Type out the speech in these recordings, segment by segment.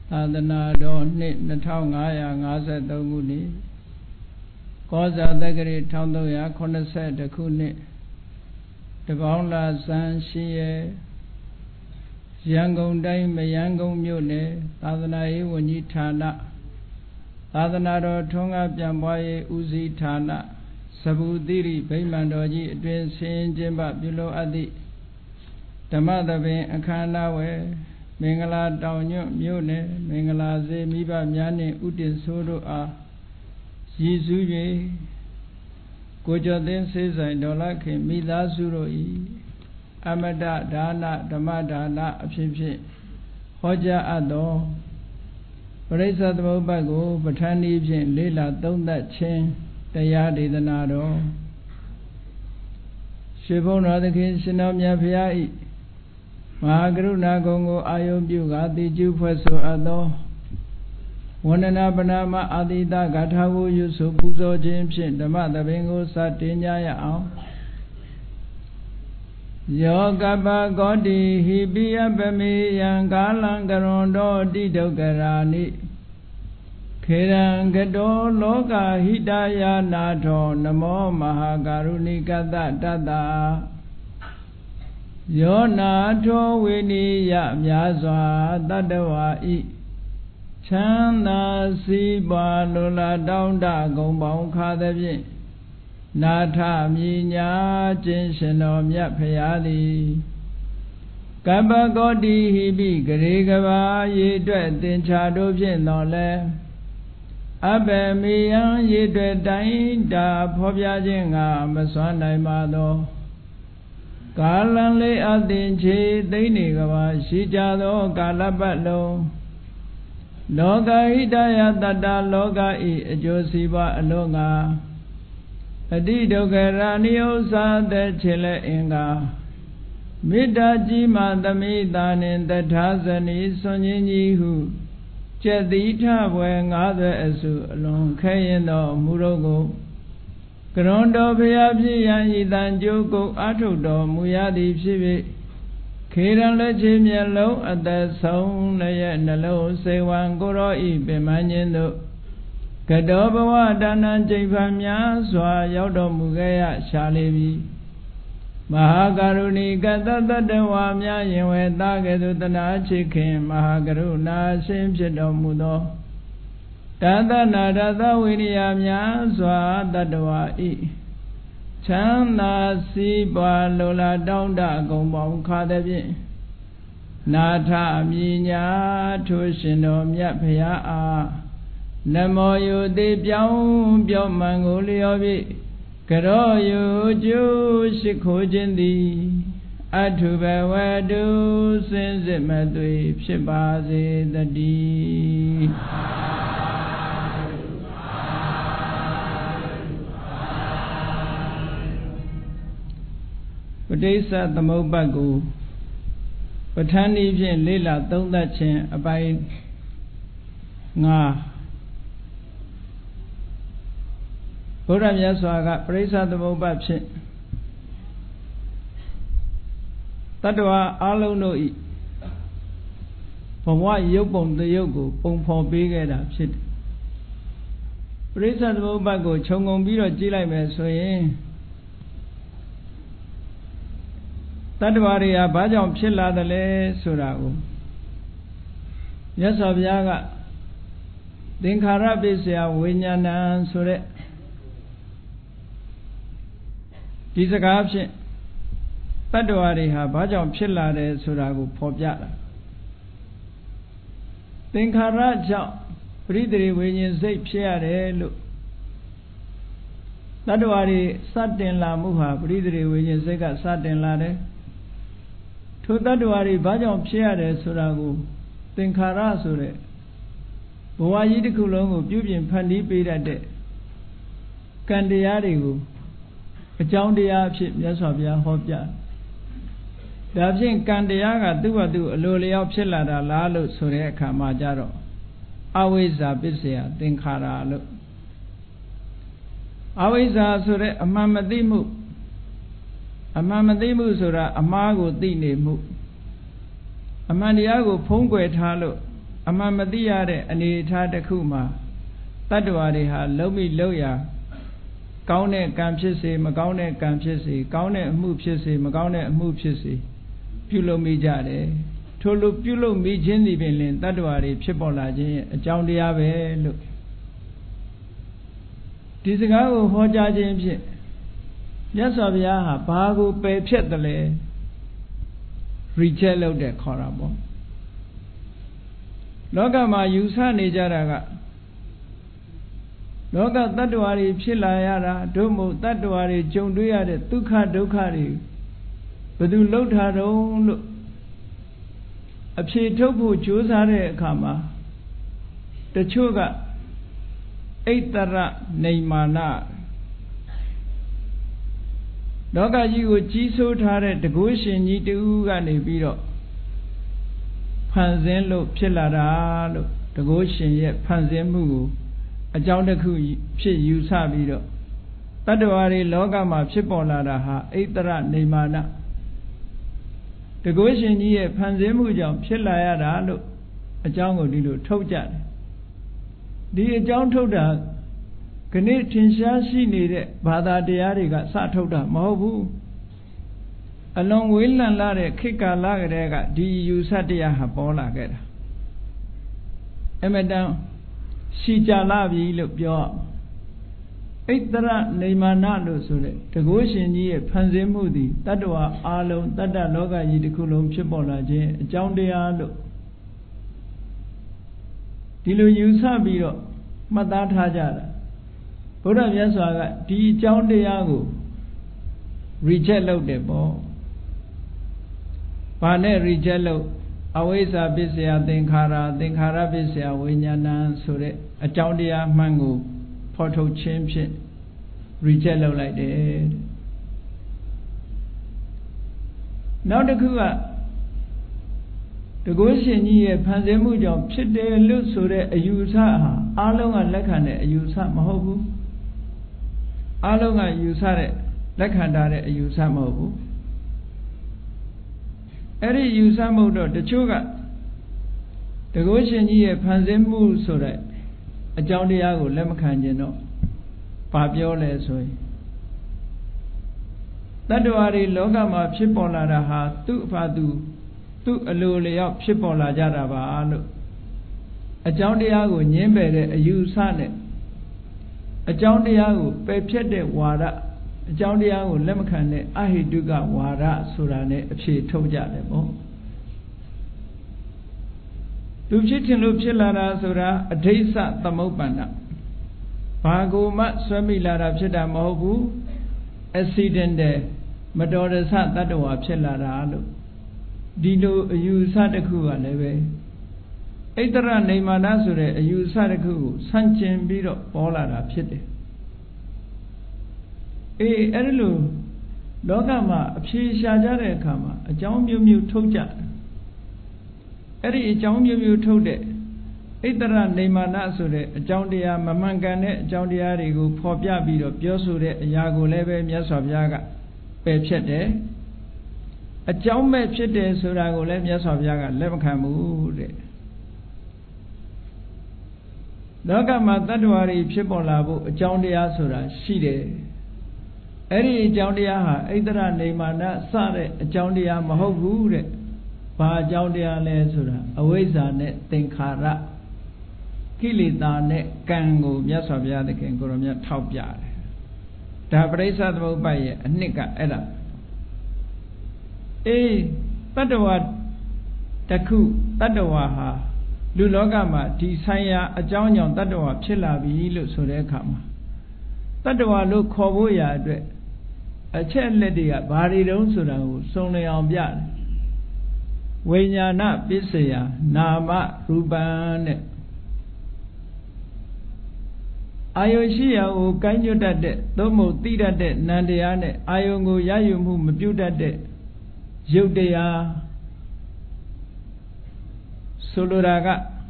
သာသနာတော်နှစ်2553ခုနှစ်ကောဇာတက္ကရာ1382ခုနှစ်တပေါင်းလဆန်းရှိရဲ့ရန်ကုန်တိုင်းမရမ်းကုန်းမြို့နယ်သာသနာရေးဝန်ကြီးဌာနသာသနာတော်ထွန်းကားပြန်ပွားရေးဦးစီးဌာနစဘူတိရိဗိမာန်တော်ကြီးအတွင်ဆင်းကျင်းပပြုလုပ်အပ်သည့်ဓမ္မသဘင်အခမ်းအနားဝယ်မင်္ဂလာတောင်ညွန့်မြို့နယ်မင်္ဂလာစေမိဘများနှင့်ဥတည်ဆိုးတို့အားရည်စူး၍ကိုကျော်သိန်းစေဆိုင်ဒေါ်လာခင်မိသားစုတို့၏အမတဒါနဓမ္မဒါနအဖြစ်ဖြင့်ဟောကြားအပ်သောပရိစ္ဆေသမုပ္ပါဒ်ကိုပဋ္ဌာန်းနည်းဖြင့်လေ့လာသုံးသပ်ခြင်းတရားဒေသနာတော်ရှင်ဘုန်းတော်သခင်ရှင်တော်မြတ်ဖရာ၏မဟာကရုဏာဂုဏ်ကိုအာယုပြုကာတိကျုဖွဲ့ဆိုအပ်သောဝန္ဒနာပနာမအာတိတဂါထာကိုရွတ်ဆိုပူဇော်ခြင်းဖြင့်ဓမ္မသဘင်ကိုစတင်ကြရအောင်ယောကပကောတိဟိပိယပမေယံကာလံကရွန်တော်တိဒုက္ခရာနိခေရံကတောလောကဟိတယာနာထောနမောမဟာကရုဏိကတတတ္တယောနာထောဝိနိယများစွာတတ္တဝါဤချမ်းသာစီးပွားလိုလားတောင်းတဂုံပေါင်းခါသဖြင့်နာထမြညာခြင်းရှင်တော်မြတ်ဖရာသည်ကပ္ပကောတိဟိပိဂရေကဘာရေအတွက်သင်္ချာတို့ဖြင့်တော်လဲအဘယ်မေယံရေအတွက်တိုင်းတာဖော်ပြခြင်းကမစွမ်းနိုင်ပါသောကာလံလေးအသင်ချေသိမ့်နေကဘာရှိကြသောကာလပတ်လုံးလောကဟိတယတတ္တလောကဤအကျိုးစီးပွားအလုံးငါအတိဒုက္ခရာနိဥ္စာတဲ့ခြေလက်အင်္ဂါမေတ္တာကြီးမှသမိတာနှင့်တထာဇနီဆွန်ကြီးကြီးဟုကျက်တိထဘွယ်90အစုအလုံးခဲရင်သောမူတို့ကိုကရွန်တော်ဖရာဖြစ်ရန်ဤတန်ကြိုးကိုအာထုတော်မူရသည်ဖြစ်၍ခေရန်လက်ချေမျက်လုံးအသက်ဆုံးလည်းရဲ့နှလုံးစေဝံကိုရောဤပင်မခြင်းတို့ကတောဘဝဒါနံကျိန်ဖန်များစွာရောက်တော်မူခဲ့ရရှာလေပြီမဟာကရုဏီကတတတ္တဝါများရင်ဝေသားကဲ့သို့တနာချစ်ခင်မဟာကရုဏာရှင်ဖြစ်တော်မူသောတသနာရသဝိရိယများစွာတတ္တဝါဤချမ်းသာစီးပွားလိုလားတောင်းတဂုံပေါင်းခါသဖြင့်နာထမြညာထိုရှင်တော်မြတ်ဖရာအားနမောယုတိပြောင်းပြောမှန်ကိုလျော်ပြီးကရောယုကျိုးရှိခိုးခြင်းသည်အထုဘဝတုစင်စစ်မသွေဖြစ်ပါစေတည်းပဋိစ္စသမုပ္ပါဒ်ကိုပဋ္ဌာန်းနည်းဖြင့်လေ့လာသုံးသပ်ခြင်းအပိုင်း5ဘုရားမြတ်စွာကပရိစ္ဆေသမုပ္ပါဒ်ဖြင့်တတ္တဝါအလုံးတို့ဤဘဝရုပ်ပုံတရုပ်ကိုပုံဖော်ပေးခဲ့တာဖြစ်တယ်ပရိစ္ဆေသမုပ္ပါဒ်ကိုခြုံငုံပြီးတော့ကြည့်လိုက်မယ်ဆိုရင်တတ္တဝါတွေဟာဘာကြောင့်ဖြစ်လာတယ်လဲဆိုတာကိုမြတ်စွာဘုရားကသင်္ခါရပစ္စယဝိညာဏံဆိုတဲ့ဒီစကားဖြင့်တတ္တဝါတွေဟာဘာကြောင့်ဖြစ်လာတယ်ဆိုတာကိုဖော်ပြတာသင်္ခါရကြောင့်ပရိသေဝိညာဉ်စိတ်ဖြစ်ရတယ်လို့တတ္တဝါတွေစတင်လာမှုဟာပရိသေဝိညာဉ်စိတ်ကစတင်လာတယ်ထိုတတ္တဝါတွေဘာကြောင့်ဖြစ်ရတယ်ဆိုတာကိုသင်္ခါရဆိုတဲ့ဘဝကြီးတစ်ခုလုံးကိုပြုပြင်ဖန်တီးပေးတတ်တဲ့ကံတရားတွေကိုအကြောင်းတရားအဖြစ်မြတ်စွာဘုရားဟောပြဒါဖြင့်ကံတရားကသူ့ဘာသူအလိုလျောက်ဖြစ်လာတာလားလို့ဆိုတဲ့အခါမှာကြတော့အဝိဇ္ဇာပစ္စယသင်္ခါရလို့အဝိဇ္ဇာဆိုတဲ့အမှန်မသိမှုဆိုတာအမှားကိုသိနေမှုအမှန်တရားကိုဖုံးကွယ်ထားလို့အမှန်မသိရတဲ့အနေအထားတစ်ခုမှာတတ္တဝါတွေဟာလုံးမိလုံးရာကောင်းတဲ့ကံဖြစ်စေမကောင်းတဲ့ကံဖြစ်စေကောင်းတဲ့အမှုဖြစ်စေမကောင်းတဲ့အမှုဖြစ်စေပြုလုပ်မိကြတယ်ထို့လိုပြုလုပ်မိခြင်းသည်ပင်လင်တတ္တဝါတွေဖြစ်ပေါ်လာခြင်းရဲ့အကြောင်းတရားပဲလို့ဒီစကားကိုဟောကြားခြင်းဖြင့်မြတ်စွာဘုရားဟာဘာကိုပယ်ဖြတ်တယ်လဲ reject လုပ်တယ်ခေါ်တာပေါ့လောကမှာယူဆနေကြတာကလောကတတ္တဝါတွေဖြစ်လာရတာတို့မို့တတ္တဝါတွေကြုံတွေ့ရတဲ့ဒုက္ခဒုက္ခတွေဘယ်သူလှုပ်ထားတုံးလို့အဖြေထုတ်ဖို့ကြိုးစားတဲ့အခါမှာတချို့ကအိတ္တရနေမာနလောကကြီးကိုကြီးစိုးထားတဲ့တကုရှင်ကြီးတူကနေပြီးတော့ဖန်ဆင်းလို့ဖြစ်လာတာလို့တကုရှင်ရဲ့ဖန်ဆင်းမှုကိုအကြောင်းတစ်ခုဖြစ်ယူဆပြီးတော့တတ္တဝါတွေလောကမှာဖြစ်ပေါ်လာတာဟာအိတ္တရနေမာနတကုရှင်ကြီးရဲ့ဖန်ဆင်းမှုကြောင့်ဖြစ်လာရတာလို့အကြောင်းကိုဒီလိုထုတ်ကြတယ်ဒီအကြောင်းထုတ်တာခဏထင်ရှားရှိနေတဲ့ဘာသာတရားတွေကစထုတ်တာမဟုတ်ဘူးအလွန်ဝေးလံလာတဲ့ခေတ်ကာလကတည်းကဒီယူဆတရားဟာပေါ်လာခဲ့တာအမတန်ရှိကြလာပြီလို့ပြောအိတ္တရနေမာနလို့ဆိုတဲ့တကုရှင်ကြီးရဲ့ဖန်ဆင်းမှုသည်တတ္တဝါအလုံးတတ္တလောကကြီးတစ်ခုလုံးဖြစ်ပေါ်လာခြင်းအကြောင်းတရားလို့ဒီလိုယူဆပြီးတော့မှတ်သားထားကြတာဘုရားမြတ်စွာကဒီအကြောင်းတရားကို reject လုပ်တယ်ပေါ့ဘာနဲ့ reject လုပ်အဝိဇ္ဇာပစ္စယသင်္ခါရသင်္ခါရပစ္စယဝိညာဏဆိုတဲ့အကြောင်းတရားမှန်ကိုဖော်ထုတ်ခြင်းဖြင့် reject လုပ်လိုက်တယ်နောက်တစ်ခုကတကုရှင်ကြီးရဲ့ဖန်ဆင်းမှုကြောင့်ဖြစ်တယ်လို့ဆိုတဲ့အယူဆဟာအလုံးကလက်ခံတဲ့အယူဆမဟုတ်ဘူးအလုံးကယူဆတဲ့လက်ခံထားတဲ့အယူဆမဟုတ်ဘူးအဲ့ဒီယူဆမှုတော့တချို့ကတကုရှင်ကြီးရဲ့ဖန်ဆင်းမှုဆိုတဲ့အကြောင်းတရားကိုလက်မခံခြင်းတော့ဘာပြောလဲဆိုရင်တတ္တဝါတွေလောကမှာဖြစ်ပေါ်လာတာဟာသူ့အဖာသူအလိုလျောက်ဖြစ်ပေါ်လာကြတာပါလို့အကြောင်းတရားကိုညှင်းပယ်တဲ့အယူဆနဲ့အကြောင်းတရားကိုပယ်ဖြတ်တဲ့ဝါဒအကြောင်းတရားကိုလက်မခံတဲ့အဟိတုကဝါဒဆိုတာနဲ့အဖြေထုတ်ကြတယ်ပေါ့သူဖြစ်ခြင်းလို့ဖြစ်လာတာဆိုတာအဋိစ္စသမုပ္ပန္နဘာကိုမှဆွဲမိလာတာဖြစ်တာမဟုတ်ဘူး accidental မတော်တဆတတ္တဝါဖြစ်လာတာလို့ဒီလိုအယူဆတစ်ခုကလည်းပဲဣတ္တရနေမာနဆိုတဲ့အယူဆတစ်ခုကိုဆန့်ကျင်ပြီးတော့ပေါ်လာတာဖြစ်တယ်အဲ့ဒီလိုလောကမှာအဖြေရှာကြတဲ့အခါမှာအကြောင်းမျိုးမျိုးထုတ်ကြတယ်အဲ့ဒီအကြောင်းမျိုးမျိုးထုတ်တဲ့ဣတ္တရနေမာနဆိုတဲ့အကြောင်းတရားမမှန်ကန်တဲ့အကြောင်းတရားတွေကိုဖော်ပြပြီးတော့ပြောဆိုတဲ့အရာကိုလည်းပဲမြတ်စွာဘုရားကပယ်ဖြတ်တယ်အကြောင်းမဲ့ဖြစ်တယ်ဆိုတာကိုလည်းမြတ်စွာဘုရားကလက်မခံဘူးတဲ့လောကမှာတတ္တဝါတွေဖြစ်ပေါ်လာဖို့အကြောင်းတရားဆိုတာရှိတယ်အဲ့ဒီအကြောင်းတရားဟာဣတ္တရနေမာနစတဲ့အကြောင်းတရားမဟုတ်ဘူးတဲ့ဘာအကြောင်းတရားလဲဆိုတာအဝိဇ္ဇာနဲ့သင်္ခါရကိလေသာနဲ့ကံကိုမြတ်စွာဘုရားသခင်ကိုရောမြတ်ထောက်ပြတယ်ဒါပရိစ္ဆသမုပ္ပါဒ်ရဲ့အနှစ်ကအဲ့ဒါတတ္တဝါတစ်ခုတတ္တဝါဟာလူလောကမှာဒီဆိုင်ရာအကြောင်းကြောင့်တတ္တဝါဖြစ်လာပြီလို့ဆိုတဲ့အခါမှာတတ္တဝါလို့ခေါ်ဖို့ရာအတွက်အချက်လက်တွေကဘာတွေတုံးဆိုတာကိုစုံလင်အောင်ပြတယ်ဝိညာဏပစ္စယနာမရူပံနဲ့အာယုရှိရာကိုကိုင်းညွတ်တတ်တဲ့သို့မဟုတ်သိတတ်တဲ့နံတရားနဲ့အာယုကိုရယူမှုမပြုတတ်တဲ့ရုပ်တရားဆိုလိုတာက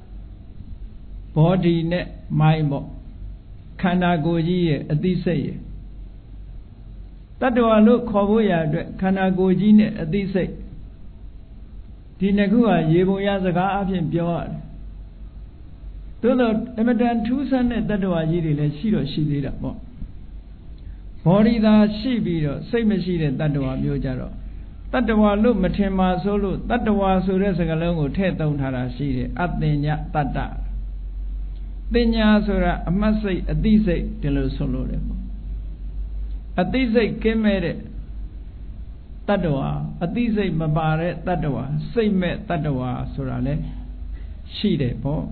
body နဲ့ mind ပေါ့ခန္ဓာကိုယ်ကြီးရဲ့အသိစိတ်ရဲ့တတ္တဝါလို့ခေါ်ဖို့ရအတွက်ခန္ဓာကိုယ်ကြီးနဲ့အသိစိတ်ဒီနှစ်ခုဟာရေပုံရစကားအဖြစ်ပြောရတယ် Though Emetan two son at that was really she or she did up. Body that she be, same as she did that was Mujaro. That was look Matema solo, that was so resagalongo, Teton Harashi, Athenia, Tata. Denya Sora, I must say, a decent Delo solo. A decent came at it. Tadwa, a decent Mabare, Tadwa, same met Tadwa, Sorale. She de po.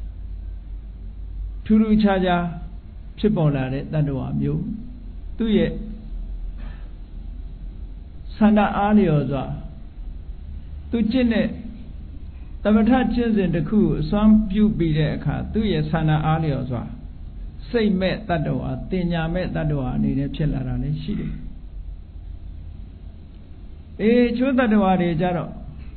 Turu Chaja, Chipolare, Tadwa, Mew. Do ye Sanda Alioza. To Chine, the Matachins in the coup, some few be there, do ye Sanda Alioza. Say met Tadwa, Tinya met Tadwa, need a chillarane, she did. Chutadwa de Jaro.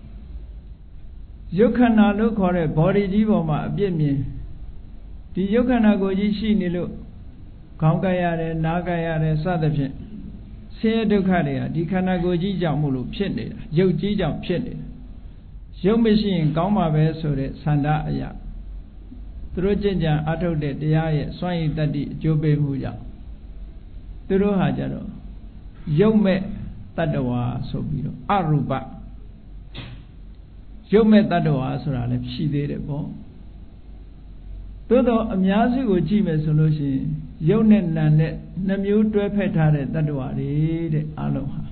You cannot look for a body jiboma, Bimi. The Yokana goji she nilu. Kangayare, Nagayare, Sadafin. Say Dukaria, the Kanagoji Jamulu, Pende, Yoji Jam Pende. Young machine, Gama Vesore, Sanda Aya. Trojanja, Ato de Diaye, Swine Daddy, Jobe Muja. Turu Hajaro. Young me Tadawa, Sobiro, Aruba. Young me Tadawa, Sorale, she did a bone. Todo Amyazi would Jim a solution. Yonen Nane, Namu to a petare, Tadwari, the Aloha.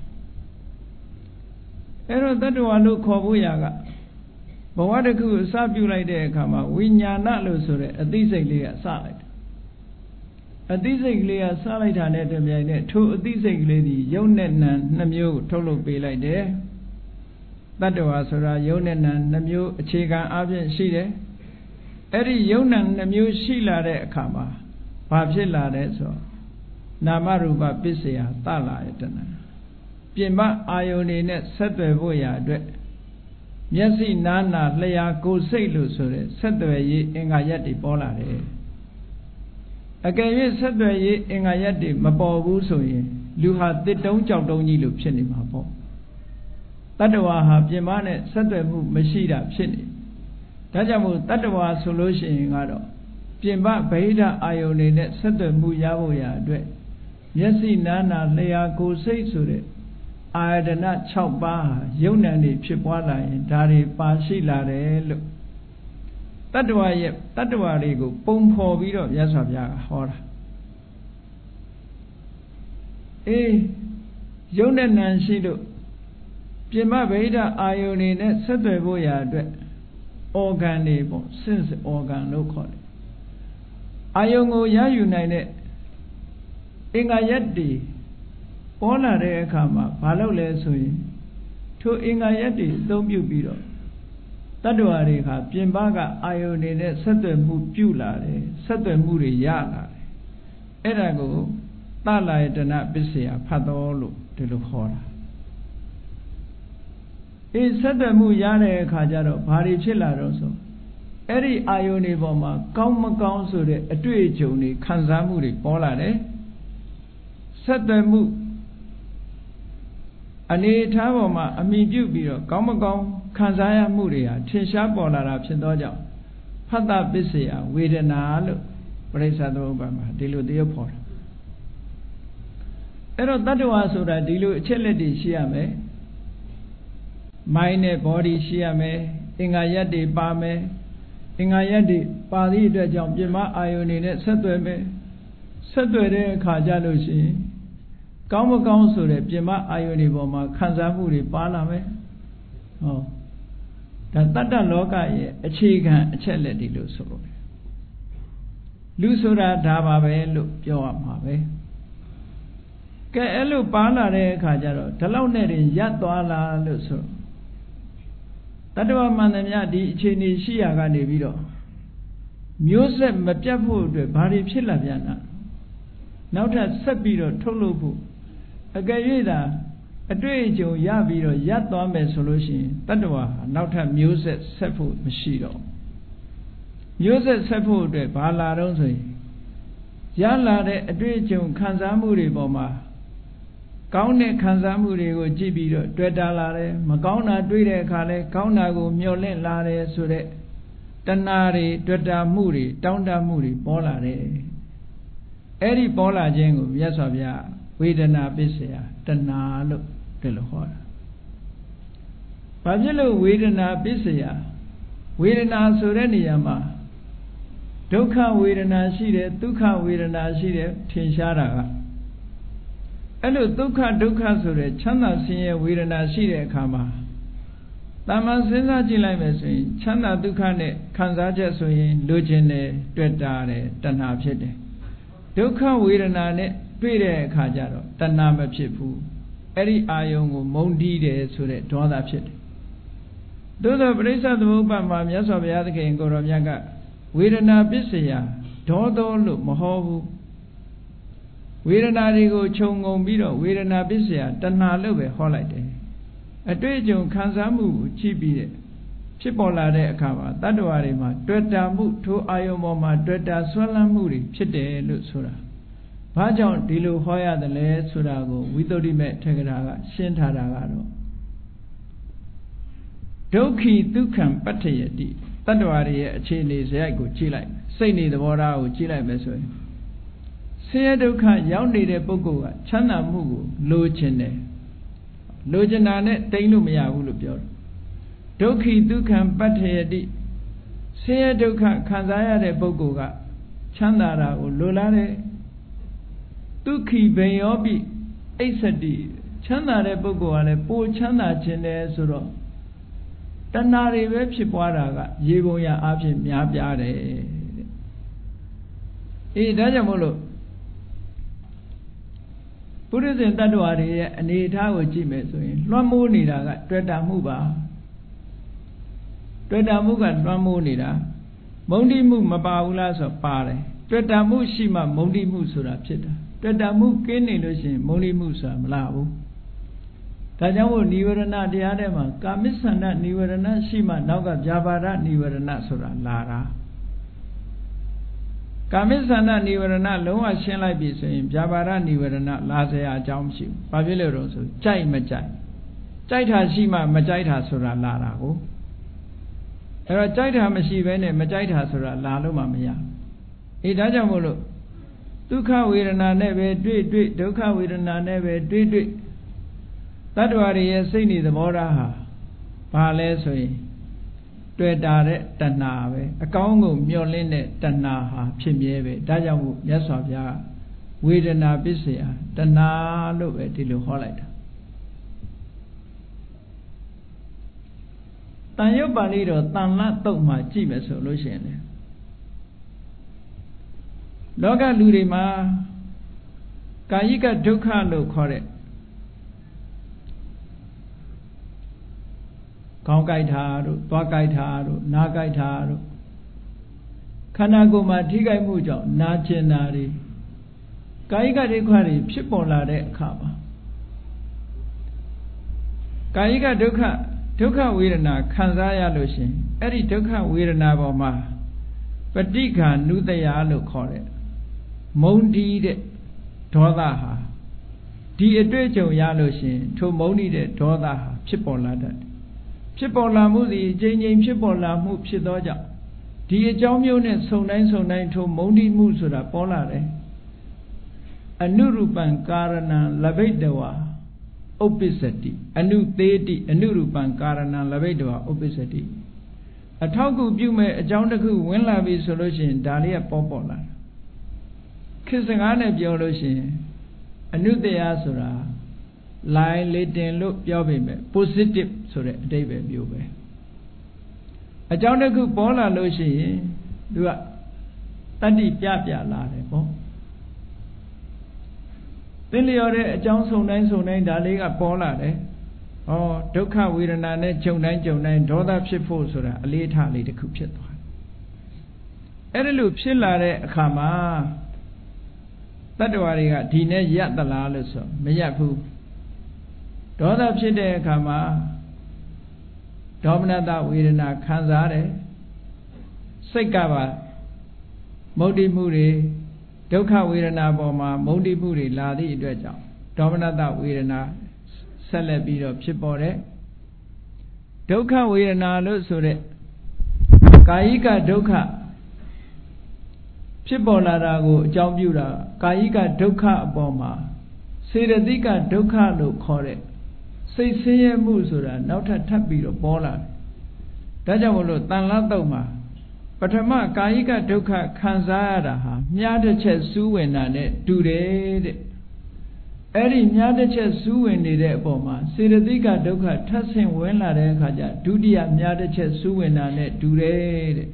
Ero Tadwalu Kobuyaga. But what a good subulate there come out, we not lose a decently a solid. A decently a solid and at the two decently, Yonen and Namu Tolo be like there. Tadwas or Yonen and Namu, Chiga Abian Shide. Eri Yonan Namu Shila de Kama. Papilla de so Namaruba Pisia, Tala etana. Pima Ione net set the voya dread. Yesi Nana Lea go say Lucere, set the way in Ayati Polare. Again, set the way in Ayati Mapo Wusoye, you had the don't jump don't you look Shinny Mapo. Tatawa have Yemane set the Machida Shinny. Tajamu Tatawa solution in Ado. Pimba Beta Ione net set the Muyavoya dread. Yesi Nana Lea go say so it. I had not chop bar, Yonani Chipwala, Dari Pasila look. Tatawa Rego, Pom Po Vido, Yasavia, Hora. Yonan and Shido. Pimba Beta Ione net set the Voya dread. Organ label, since organ local. Ayongo ya united Ingayati Ola re kama, Palo le sui. To Ingayati, don't you beat up. Taduarika, Pimbaga, Ione, set the mupulare, set the muri yala. Erago, Tala et not Bissia, Padolo, de Luhora. He said the Muyane Kajaro, Pari Chilaroso. Eri Ione Boma, Kauma Council, a Tui Joni, Kanzamuri, Polare. Set the Mu Ani Tavoma, a Midubio, Kaumagong, Kanzaya Muria, Tinsha Bola, Chindoja, Pata Bissia, Widena, Presado Obama, Dilu de Opor. Ero that was so that Dilu Cheledi Shiame, Mine body Shiame, Ingayadi Bame, Ingayadi, Padi de Jambima, Ione, Setweme, Setwede Kajalushi. Kauma Council, Pima Ione Boma, Kanzamuri, Palame. Oh, that Tata Loka, a chicken, a cheledi Lusoro. Lusura Dababe, look, Joamabe. Ke Pala re Kajaro, Talone, Yatwala Lusoro. Tadwa Manamia di Chini Shiaga de Vido. Music Majapu, the Bari Chilaviana. Now that Sabiro Tolubu. A Gayeda, a Drejo Yabiro Yatwame solution, Tadwa, now that music Sepu Mashido. Music Sepu de Bala Rose. Yala de a Drejo Kanzamuri Boma. Kaune Kanzamuri go Jibido, Dredalare, Magauna Dre Kale, Kaunago, Miolen Lare, Sure. တဏှာတွေတွေ့တာမှုတွေတောင်းတမှုတွေပေါ်လာတယ်အဲ့ဒီပေါ်လာခြင်းကိုမြတ်စွာဘုရားဝေဒနာပစ္စယတဏှာလို့ဒီလိုဟောတာဘာဖြစ်လို့ဝေဒနာပစ္စယဝေဒနာဆိုတဲ့နေရာမှာဒုက္ခဝေဒနာရှိတယ်ဒုက္ခဝေဒနာရှိတယ်ထင်ရှားတာကအဲ့လိုဒုက္ခဒုက္ခဆိုတဲ့ချမ်းသာဆင်းရဲဝေဒနာရှိတဲ့အခါမှာတာမန်စဉ်းစားကြည့်လိုက်မယ်ဆိုရင်ချမ်းသာဒုက္ခနဲ့ခံစားချက်ဆိုရင်လိုချင်တယ်တွေ့တာတယ်တဏှာဖြစ်တယ်ဒုက္ခဝေဒနာနဲ့တွေ့တဲ့အခါကျတော့တဏှာမဖြစ်ဘူးအဲ့ဒီအာယုံကိုမုန်းတီးတယ်ဆိုတဲ့ဒေါသဖြစ်တယ်သို့သောပရိစ္ဆေသမုပ္ပါဒ်မှာမြတ်စွာဘုရားသခင်ကိုရောမြတ်ကဝေဒနာပစ္စယဒေါသောလို့မဟောဘူးဝေဒနာတွေကိုခြုံငုံပြီးတော့ဝေဒနာပစ္စယတဏှာလို့ပဲဟောလိုက်တယ်အတွေ့အကြုံခံစားမှုကိုကြည့်ပြီးတဲ့ဖြစ်ပေါ်လာတဲ့အခါမှာတတ္တဝါတွေမှာတွေ့တာမှုထိုအာယုံပေါ်မှာတွေ့တာဆွဲလန်းမှုတွေဖြစ်တယ်လို့ဆိုတာဘာကြောင့်ဒီလိုဟောရတယ်လဲဆိုတာကိုဝိသုဒ္ဓိမေထေရကရှင်းထားတာကတော့ဒုက္ခိဒုက္ခံပဋ္ဌယတိတတ္တဝါတွေရဲ့အခြေအနေဇယိုက်ကိုကြည့်လိုက်စိတ်နေသဘောထားကိုကြည့်လိုက်မယ်ဆိုရင်ဆင်းရဲဒုက္ခရောက်နေတဲ့ပုဂ္ဂိုလ်ကချမ်းသာမှုကိုလိုချင်တယ်လိုချင်တာနဲ့တိမ်လို့မရဘူးလို့ပြောတယ်ဒုက္ခိဒုက္ခံပဋ္ဌယတိဆင်းရဲဒုက္ခခံစားရတဲ့ပုဂ္ဂိုလ်ကချမ်းသာတာကိုလိုလားတယ်ဒုက္ခိဘေယောပိအိစ္ဆတိချမ်းသာတဲ့ပုဂ္ဂိုလ်ကလည်းပိုချမ်းသာခြင်းတယ်ဆိုတော့တဏှာတွေပဲဖြစ်ပွားတာကရေပုံရအဖြစ်များပြားတယ်အေးဒါကြောင့်မို့လို့ပုရိသေတ attva တွေရဲ့အနေအထားကိုကြည့်မယ်ဆိုရင်လွှမ်းမိုးနေတာကတွေ့တာမှုပါတွေ့တာမှုကလွှမ်းမိုးနေတာမုန်းတိမှုမပါဘူးလားဆိုပါတယ်တွေ့တာမှုရှိမှမုန်းတိမှုဆိုတာဖြစ်တာတွေ့တာမှုကင်းနေလို့ရှိရင်မုန်းတိမှုဆိုတာမလာဘူးဒါကြောင့်မို့နိဝရဏတရားထဲမှာကာမိသန္တနိဝရဏရှိမှနောက်ကဗျာပါဒနိဝရဏဆိုတာလာတာကာမိသန္တနိဝရဏလုံးဝရှင်းလိုက်ပြီဆိုရင်ဗျာပါဒနိဝရဏလာเสียအကြောင်းမရှိဘူး။ဘာဖြစ်လို့လဲဆိုကြိုက်မကြိုက်ကြိုက်တာရှိမှမကြိုက်တာဆိုတာလာတာကိုအဲ့တော့ကြိုက်တာမရှိဘဲနဲ့မကြိုက်တာဆိုတာလာလို့မှမရဘူး။အေးဒါကြောင့်မို့လို့ဒုက္ခဝေဒနာနဲ့ပဲတွေ့ဒုက္ခဝေဒနာနဲ့ပဲတွေ့တတ္တဝါတွေရဲ့စိတ်နေသဘောထားဟာဘာလဲဆိုရင်တွေ့တာတဲ့တဏှာပဲအကောင်းကိုမျှော်လင့်တဲ့တဏှာဟာဖြစ်မြဲပဲဒါကြောင့်မို့မြတ်စွာဘုရားဝေဒနာပစ္စယတဏှာလို့ပဲဒီလိုဟောလိုက်တာတန်ရုပ်ပါဠိတော်တန်လတုတ်မှာကြည့်မယ်ဆိုလို့ရှိရင်လေလောကလူတွေမှာကာယိကဒုက္ခလို့ခေါ်တဲ့ခေါင်းကိုက်တာတို့သွားကိုက်တာတို့နားကိုက်တာတို့ခန္ဓာကိုယ်မှာထိခိုက်မှုကြောင့်နာကျင်တာတွေကာယိကဒုက္ခတွေဖြစ်ပေါ်လာတဲ့အခါမှာကာယိကဒုက္ခဝေဒနာခံစားရလို့ရှင်အဲ့ဒီဒုက္ခဝေဒနာပေါ်မှာပဋိက္ခဏုတယလို့ခေါ်တဲ့မုန်းတီးတဲ့ဒေါသဟာဒီအတွေ့အကြုံရလို့ရှင်ထိုမုန်းတီးတဲ့ဒေါသဟာဖြစ်ပေါ်လာတတ်ဖြစ်ပေါ်လာမှုသည်ချိန်ချိန်ဖြစ်ပေါ်လာမှုဖြစ်သောကြောင့်ဒီအကြောင်းမျိုးနဲ့ဆုံတိုင်းထိုမုန်းတိမှုဆိုတာပေါ်လာတယ်အနုရူပံကာရဏံလဘိတဝါဥပ္ပစ္စတိအနုသေးတိအနုရူပံကာရဏံလဘိတဝါဥပ္ပစ္စတိအထောက်ကူပြုမဲ့အကြောင်းတစ်ခုဝင်လာပြီဆိုလို့ရှိရင်ဒါလေးကပေါ်လာတာခေတ်စကားနဲ့ပြောလို့ရှိရင်အနုတရားဆိုတာလိုင်းလေတင်လို့ပြောပေမဲ့ positive ဆိုတဲ့အဓိပ္ပာယ်မျိုးပဲအကြောင်းတစ်ခုပေါ်လာလို့ရှိရင်သူကတတ္တိပြလာတယ်ပေါ့သင်လျော်တဲ့အကြောင်းစုံတိုင်းဒါလေးကပေါ်လာတယ်ဩဒုက္ခဝေဒနာနဲ့ဂျုံတိုင်းဒေါသဖြစ်ဖို့ဆိုတာအလေးထားလေးတစ်ခုဖြစ်သွားတယ်အဲ့ဒါလို့ဖြစ်လာတဲ့အခါမှာတတ္တဝါတွေကဒီနဲ့ရပ်သလားလို့ဆိုမရပ်ဘူးဒေါသဖြစ်တဲ့အခါမှာဒေါမနတဝေဒနာခံစားတယ်စိတ်ကပါမုဒိမှုတွေဒုက္ခဝေဒနာပေါ်မှာမုဒိမှုတွေလာသည့်အတွက်ကြောင့်ဒေါမနတဝေဒနာဆက်လက်ပြီးတော့ဖြစ်ပေါ်တယ်ဒုက္ခဝေဒနာလို့ဆိုတဲ့ကာယိကဒုက္ခဖြစ်ပေါ်လာတာကိုအကြောင်းပြုတာကာယိကဒုက္ခအပေါ်မှာစေတသိကဒုက္ခလို့ခေါ်တဲ့စိတ်ဆင်းရဲမှုဆိုတာနောက်ထပ်ပြီးတော့ပေါ်လာတယ်ဒါကြောင့်မလို့တန်လတ်တော့မှာပထမကာယိကဒုက္ခခံစားရတာဟာမြားတစ်ချက်စူးဝင်တာနဲ့တူတယ်တဲ့အဲ့ဒီမြားတစ်ချက်စူးဝင်နေတဲ့အပေါ်မှာစေတသိကဒုက္ခထပ်ဆင့်ဝင်လာတဲ့အခါကျဒုတိယမြားတစ်ချက်စူးဝင်တာနဲ့တူတယ်တဲ့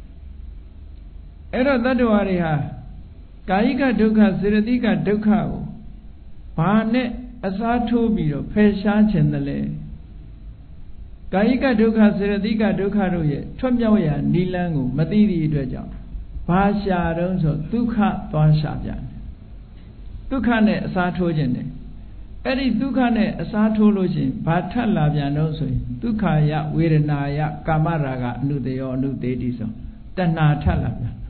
အဲ့တော့တတ္တဝါတွေဟာကာယိကဒုက္ခစေတသိကဒုက္ခကိုဘာနဲ့အစားထိုးပြီးတော့ဖယ်ရှားခြင်းတလဲကာယိကဒုက္ခစေတသိကဒုက္ခတို့ရဲ့ထွက်မြောက်ရာနိလန်းကိုမသိသည့်အတွက်ကြောင့်ဘာရှာတုံးဆိုဒုက္ခသွားရှာပြန်တယ်ဒုက္ခနဲ့အစားထိုးခြင်းတယ်အဲ့ဒီဒုက္ခနဲ့အစားထိုးလို့ရှိရင်ဘာထပ်လာပြန်တော့ဆိုရင်ဒုက္ခယဝေဒနာယကာမရာဂအနုတယောအနုသေတိဆိုတဏှာထပ်လာပြန်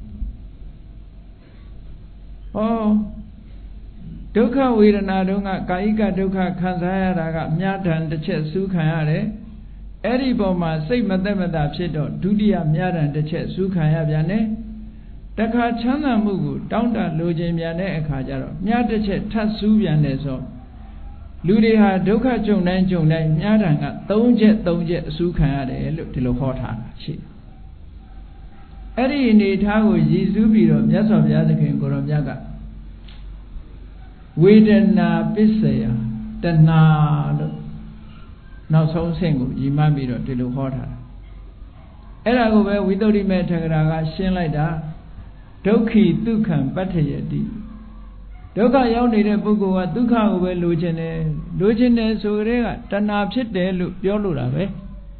ဟောဒုက္ခဝေဒနာတုန်းကကာယိကဒုက္ခခံစားရတာကမြတ်တန်တစ်ချက်စူးခံရတယ်အဲ့ဒီပေါ်မှာစိတ်မသက်မသာဖြစ်တော့ဒုတိယမြတ်တန်တစ်ချက်စူးခံရပြန်တယ်တခါချမ်းသာမှုကိုတောင်းတလိုခြင်းပြန်တဲ့အခါကျတော့မြတ်တစ်ချက်ထပ်စူးပြန်တယ်ဆိုလူတွေဟာဒုက္ခကြုံတိုင်းမြတ်တန်က3ချက်အစူးခံရတယ်လို့ဒီလိုဟောထားတာရှိအဲ့ဒီအနေထားကိုရည်စူးပြီးတော့မြတ်စွာဘုရားသခင်ကိုရောမြတ်ကဝေဒနာပစ္စယတဏှာလို့နောက်ဆုံးဆင့်ကိုရည်မှန်းပြီးတော့ဒီလိုဟောထားတာအဲ့ဒါကိုပဲဝိသုဒ္ဓိမေထက္ကရာကရှင်းလိုက်တာဒုက္ခိဒုက္ခံပတ္ထယတိဒုက္ခရောက်နေတဲ့ပုဂ္ဂိုလ်ကဒုက္ခကိုပဲလိုချင်တယ်ဆိုကြတဲ့ကတဏှာဖြစ်တယ်လို့ပြောလို့တာပဲ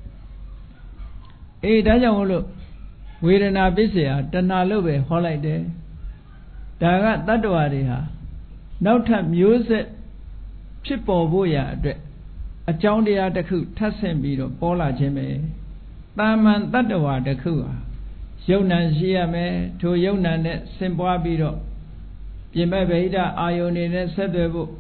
အေးဒါကြောင့်မို့လို့ဝေဒနာပစ္စယတဏှာလို့ပဲဟောလိုက်တယ်ဒါကတတ္တဝါတွေဟာနောက်ထပ်မျိုးဆက်ဖြစ်ပေါ်ဖို့ရာအတွက်အကြောင်းတရားတစ်ခုထပ်ဆင့်ပြီးတော့ပေါ်လာခြင်းပဲတာမန်တတ္တဝါတစ်ခုဟာယုံ nant ရှိရမယ်ထိုယုံ nant နဲ့ဆင့်ပွားပြီးတော့ပြင်မဲ့ဗဟိတအာယုန်တွေနဲ့ဆက်သွယ်ဖို့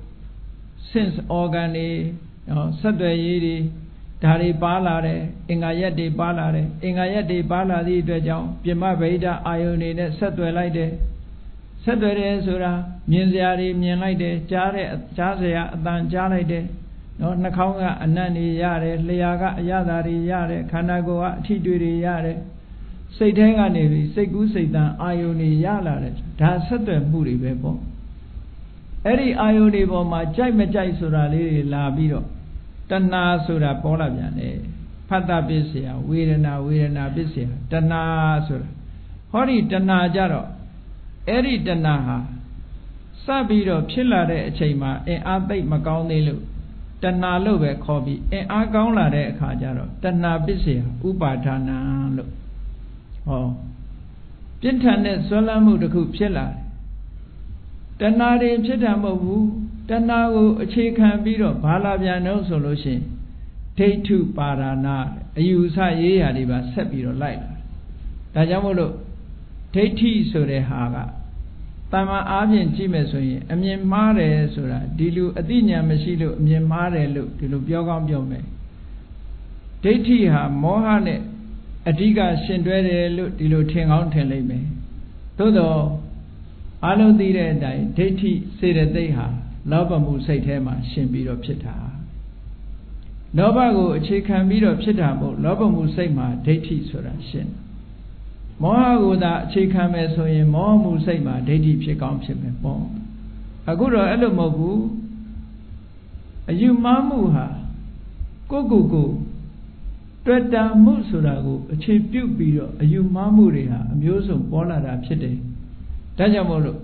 sense organ တွေနော်ဆက်သွယ်ရေးတွေဒါတွေပါလာတယ်အင်္ဂါရက်တွေပါလာတယ်အင်္ဂါရက်တွေပါလာသည့်အတွက်ကြောင့်ပြင်မဲ့ဗဟိတအာယုန်တွေနဲ့ဆက်သွယ်လိုက်တယ်ဆက်သွယ်တယ်ဆိုတာမြင်စရာတွေမြင်လိုက်တယ်ကြားစရာအတန်ကြားလိုက်တယ်နော်နှာခေါင်းကအနံ့တွေရတယ်လျှာကအရသာတွေရတယ်ခန္ဓာကိုယ်ကအထီတွေတွေရတယ်စိတ်ထဲကနေပြီးစိတ်ကူးစိတ်တန်အာယုန်တွေရလာတယ်ဒါဆက်သွယ်မှုတွေပဲပေါ့အဲ့ဒီအာယုန်တွေပေါ်မှာကြိုက်မကြိုက်ဆိုတာလေးတွေလာပြီးတော့တဏှာဆိုတာပေါ်လာပြန်တယ်ဖတ်တာပစ္စယဝေဒနာပစ္စယတဏှာဆိုတာဟောဒီတဏှာကြတော့အဲ့ဒီတဏှာဟာစပြီးတော့ဖြစ်လာတဲ့အချိန်မှာအင်အားသိပ်မကောင်းသေးလို့တဏှာလို့ပဲခေါ်ပြီးအင်အားကောင်းလာတဲ့အခါကျတော့တဏှာပစ္စယဥပါဒနာလို့ဟောပြင်းထန်တဲ့ဇွဲလန်းမှုတစ်ခုဖြစ်လာတယ်တဏှာတွေဖြစ်တာမဟုတ်ဘူးတဏှာကိုအခြေခံပြီးတော့ဘာလာပြန်တော့ဆိုလို့ရှိရင်ဒိဋ္ဌုပါဒနာအယူဆရေးရာတွေပါဆက်ပြီးတော့လိုက်လာဒါကြောင့်မို့လို့ဒိဋ္ဌိဆိုတဲ့ဟာကတမန်အားဖြင့်ကြည့်မယ်ဆိုရင်အမြင်မှားတယ်ဆိုတာဒီလူအသိဉာဏ်မရှိလို့အမြင်မှားတယ်လို့ဒီလိုပြောကောင်းပြောမယ်ဒိဋ္ဌိဟာမောဟနဲ့အဓိကရှင်တွဲတယ်လို့ဒီလိုထင်ကောင်းထင်လိမ့်မယ်သို့တော့အလုံးသိတဲ့အတိုင်းဒိဋ္ဌိစေတသိက်ဟာလောဘမှုစိတ်ထဲမှာရှင်ပြီးတော့ဖြစ်တာလောဘကိုအခြေခံပြီးတော့ဖြစ်တာမဟုတ်လောဘမှုစိတ်မှာဒိဋ္ဌိဆိုတာရှင်မောဟကိုသာအခြေခံမယ်ဆိုရင်မောဟမှုစိတ်မှာဒိဋ္ဌိဖြစ်ကောင်းဖြစ်မယ်ပေါ့အခုတော့အဲ့လိုမဟုတ်ဘူးအယူမှားမှုဟာကိုတွေ့တာမှုဆိုတာကိုအခြေပြုပြီးတော့အယူမှားမှုတွေဟာအမျိုးစုံပေါ်လာတာဖြစ်တယ်ဒါကြောင့်မို့လို့